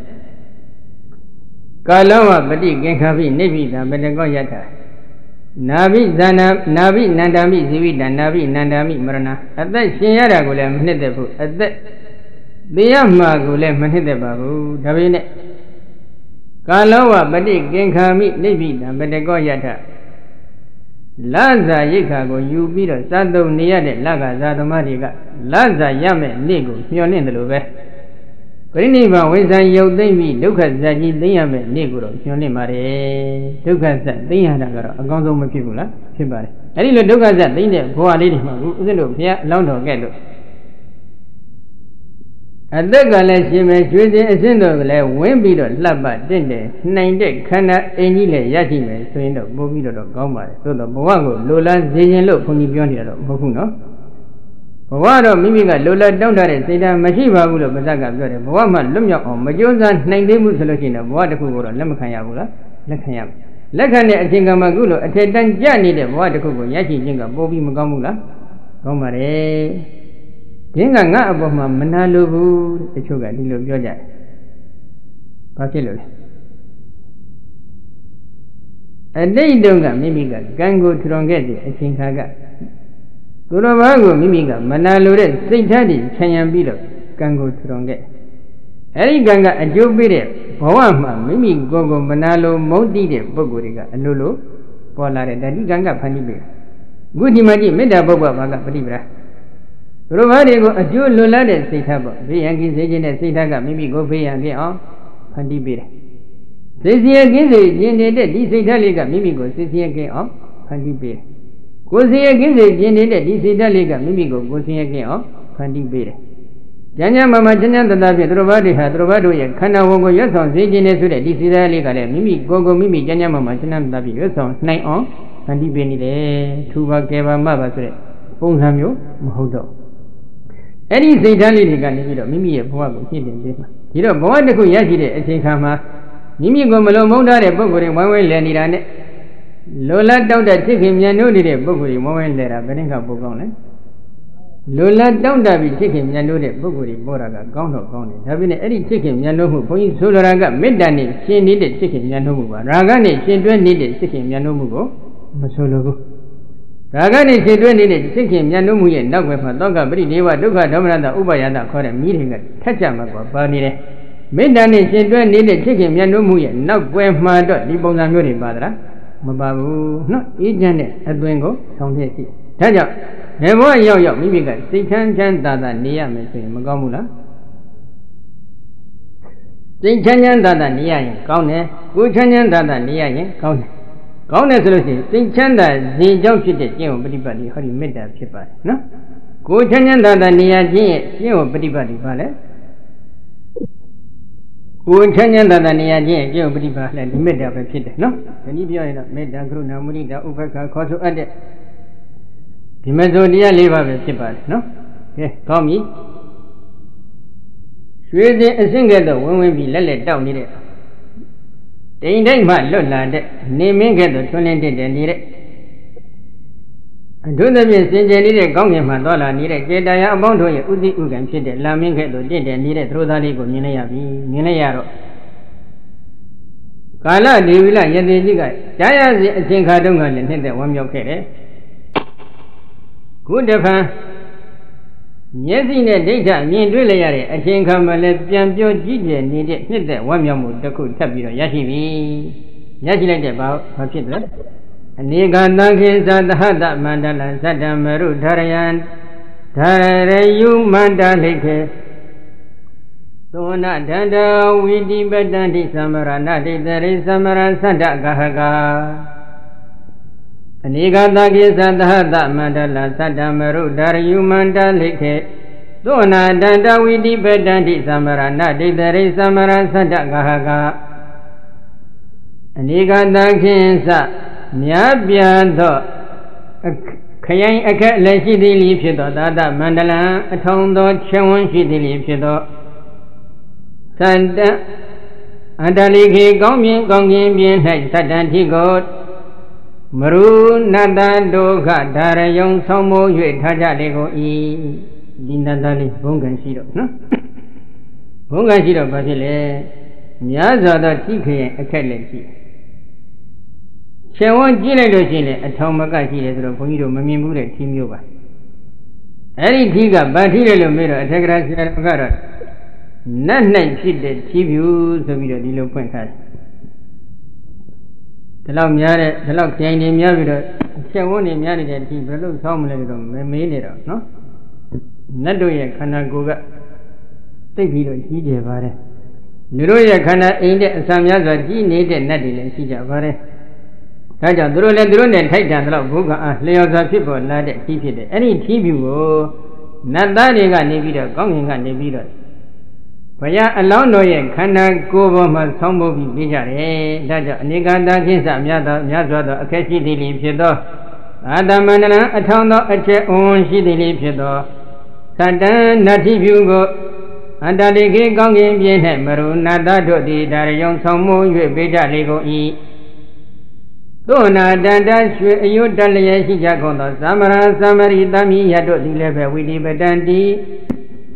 Kalawa, Badi, Genkavi, Navy, and Benegoyata Navi, Zana, Navi, Nandami, Zivida, Navi, Nandami, Marana. At that Shiara Gulem, Nedebu, at that Biama Gulem, Nedebabu, Davine Kalawa, Badi, Genkami, Navy, and Benegoyata. Laza Yikago, you beat a Sado Niade, Laga Zadomadiga, Laza Yame, Nego, Pion in the Lube. Priniva, Weza Yodemi, Lucas Zaji, Diame, Negro, Pionimare, Lucas, Dianaga, a Gonzo Mapula, Shibari. I didn't look at that, Dina, Boa Lady, Zilupia, Londo Gado. At the Gala, she may treat a single Wemby, Laba, Dende, 9 day, Kana, Enile, Yatime, so in the Bovido of Goma, so the Boago, Lola, Zillian look on the Bionda, Bokuno. Boado, Mimiga, Lola, don't let say that Mashiva will of Bazaga, Boama, Lumia, or Majosa, 9 day Musolina, Boadaku, Lamakayabula, Lakayam. Lakane, a Jingamagulo, a Tetan Jani, the Boadaku, Yachi Jinga, Bobi Magamula, Gomare. Jinga above my Manalu, the sugar, the little Georgia. Particularly. A day donga, Mimiga, Gango Trongeti, a Chinkaga. Guravago, Mimiga, Manalu, Saint Taddy, Chanyan Bido, Gango Tronget. Eri Ganga, a Jubire, Poama, Mimi Gogo, Manalo, Modi, Boguriga, and Lulu, Polare, Daddy Ganga Panibe. Goody Madi, Meda Boba, Padibra. Rovadigo, a Jew Lula, Sitabo, the Yankees agent at Sitaga, maybe go pay and get on, Pandibir. This year again, this Italica, maybe go, this year get on, Pandibir. Go see again, this Italica, maybe go see again on, Pandibir. Janya Mama Janya Tatapi, Drobadi had Drobado, Kana Wogo Yason, Zigin is with a Disida Legale, Mimi, Gogo Mimi, Janya Mama Janya Tatapi, Yason, Snake on, and the Benny, Tuba Gava Mabas, Pongamio, Mohodo. Any Zidali Ligan, Mimi, a poor hidden. You know, Boaco Yaki, a Chinkama, Mimi Gomalo Monda, a book with one way landed. Lola down that chicken, Yanu did a book with one way later, Beninga Bogone. Lola down that we chicken, Yanu did book with Boraga, Gondo Gone. Having any chicken, Yanu who point Solaga, Midani, she needed chicken, Yanu, Ragani, she needed chicken, Yanugo, Masologo. Ragani, she needed chicken, Yanumu, and dog with her dog, Bridiva, Duka, Domana, Ubayana, called a meeting at Tachamago, Barney. Midani, she needed chicken, Yanumu, and not where my dog, Libona Muri Badra. Mababu, no, Ijane, Adwengo, Sound Hesi. Taja, never yo, maybe got 600 Dada Nia, Magamula. 600 Dada Nia, Gaune, Guchan Dada Nia, Gaune. Gaune Solution, 600 Z Junction, Jim, Buddy, how you made that ship. No? Guchan Dada Nia, Jim, Buddy, Vale. Guchan Dada Nia, Jim, Buddy, Vale, made up a pit, no? And if you made that group, Namuri, the Uber Cosso at the Mazonia live of a shipper, no? Yes, call me. Sweet a single when we be let down in it. The Indian man looked like that, naming it the 20 and need it. And do the messenger needed Gong in Mandola needed Jedaya amount to a Uzi Ugan Shid, Lamin get the did and needed through the Ligo Minayaro. Kala, the villa, Yadiga, Jaya Zinkadungan and hit the one your kid. Good of her. Yes, in the data, me and really, I think I'm a lesbian, Joe Gigi needed hit that one yamu, the could tap you, Yashi, Yashi about her children. And he got donkeys at the Hada Mandala, Sadam Meru, Tarayan, Tarayu Mandalike. So not Danda, we debate Samara, not there is Samara Santa Gahaga. And he got donkeys at the Hada Mandala, Sadam Meru, Tarayu Mandalike. So not Danda, we debate Samara, not there is Samara Santa Gahaga. And he got donkeys at Miabiando Kayan Aka Lashi Lipido, Dada Mandala, a town dog, Chawon Shidi Lipido Santa Andaliki Gongin Gongin Bien Head Sadanti God Maru Nada Doga Dara Young Somo Yu Taja Lego E Dinadali Bungan Shido, no? Bungan Shido Basile Miaza the Tiki Akalashi. Chawon Gile, a town Magashi, a Ponyo Mamimu, Tim Yuba. Any Tiga, Batilla Miro, a Tegra, none she did TV, so we don't know point. The Lam Yara, the Lock Jane Yavida, Chawon in Yari, and he blew some little made it up, no? Nadoya Kana Goga. Think he don't see Javare. Nuroya Kana ain't it, some Yaza, he needed nothing and see Javare. Raja drone and take down the Buga, Leoza people, lad, keep it. Any TV will not that they got Nevida, going on Nevida. Paya alone no yen, cannot go over some movie, Bijare, Daja, Niganda, Yaza, a catchy deli Pido, Adamana, a town of a check on she deli Pido, Satan, native you go, and the Ligi Gong in Bien Maroon, Nada do the Darion, some more you better Lego E. Dona Danda, you Dalia Shijagono, Samara, Samari, Dami, Yado, the level with the Bedandi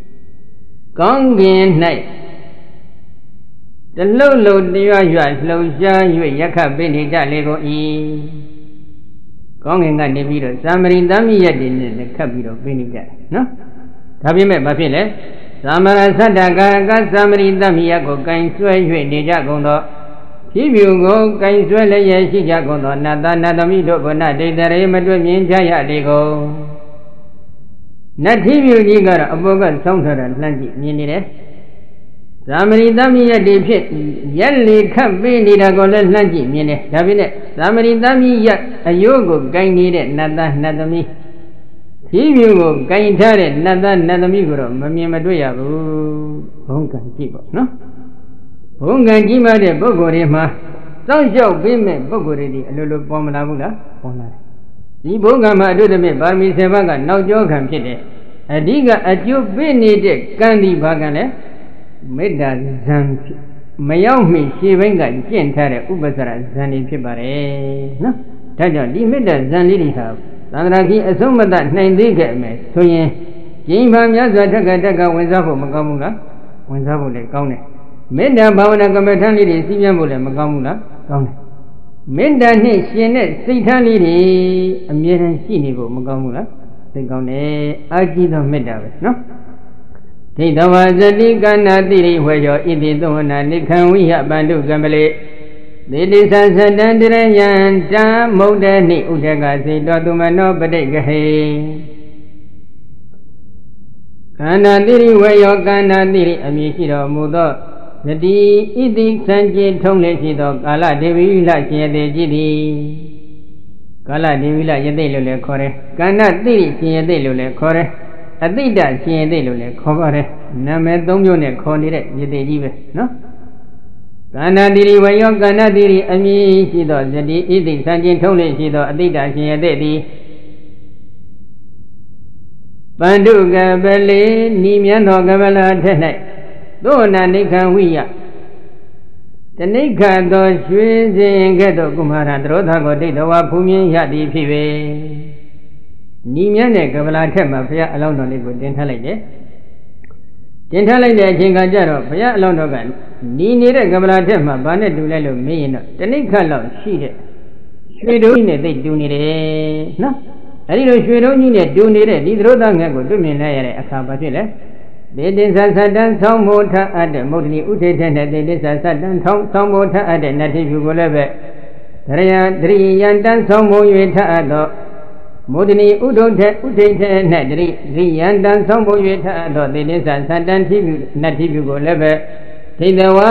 Gongin night. The low, the slow, you Yaka Beni Jalego E. Gongin and the video, Samari, Dami, Yadin, the capital of Beni Jal. No? Have you met Bapile? Samara Sadaga, Samari, Dami, Yako, Kain Sway, Nijagono. If you go, Kain Sway, Shijagono, Nada, Nadamido, Gona, de Madwin, Jaya, Lego. Not if you nigger, a bogan, Soundher, and Landy, Minute. Samari, Dami, a dipit, Yelly, come, Beni, Dagolan, Landy, Minute, Davinet. Samari, Dami, yet, a yogo, Gain needed, Nada, Nadami. He will gain target, Nathan Natamiguro, Mamma Duyabu, Honkan Kibo, no? Honkan Kima de Bogorima, don't show women Bogori, a little Bomala, Bona. The Bogama do the me, Barmi Sevaga, no joke and pity. A digger at you benedict, Gandhi Bagane, Meda Zanti. Mayomi, she venga, Gentare, Ubazara, Zani Pibare, no? Taja, the Meda Zanidi have. Sandraki assumed that name they get me. So, ye, Jim Yazaka went up for Magamula, went up for the county. Menda Bavana Gamatani, Siamula, Magamula, county. Menda Nick, Shenet, Sitani, a mere Sinigo, Magamula, the county, Aji the Meda, no? Take the Wazadi Diri, where you're eating the one and they can we have Bandu Gambale. The disaster and Dam Modani Utagasi, Dotumano, Badega. Kanadiri, where your Kanadiri, Amishiro, Mudo, the D. Idi Sanji Tonglesido, Gala Devila, Chia de Gidi. Gala Devila, Yadele Core, Kanadiri, Chia de Core, Adida, Chia de Core, Name Domune, Conire, Yadive, no? Kanadiri, where your Kanadiri, Ami, Shido, the Idi Sanji Tonglesido, Adida, Chia de Banduga Bele, Nimiano Gabala Tene, Dona Nika Wia. The Nika do Swiss and Ghetto Kumara, Rotago de Doa Pumi Yadi Pive. Nimiane Gabala Tema, Fia alone on the good Dentalade. Dentalade, Jingajaro, Fia alone again. Nini Gabala Tema, Banet Dulelo, Main, the Nika love, she did. She do it, they do it. No? I don't need it, do need it, these roads are going to mean a cabatilla. They did Satan, some water at the Modini Utetan, they did Satan, some water at the native Yugolave. Three and done some more at the Modini Utetan, three and done some more at the Satan, native Yugolave. Take the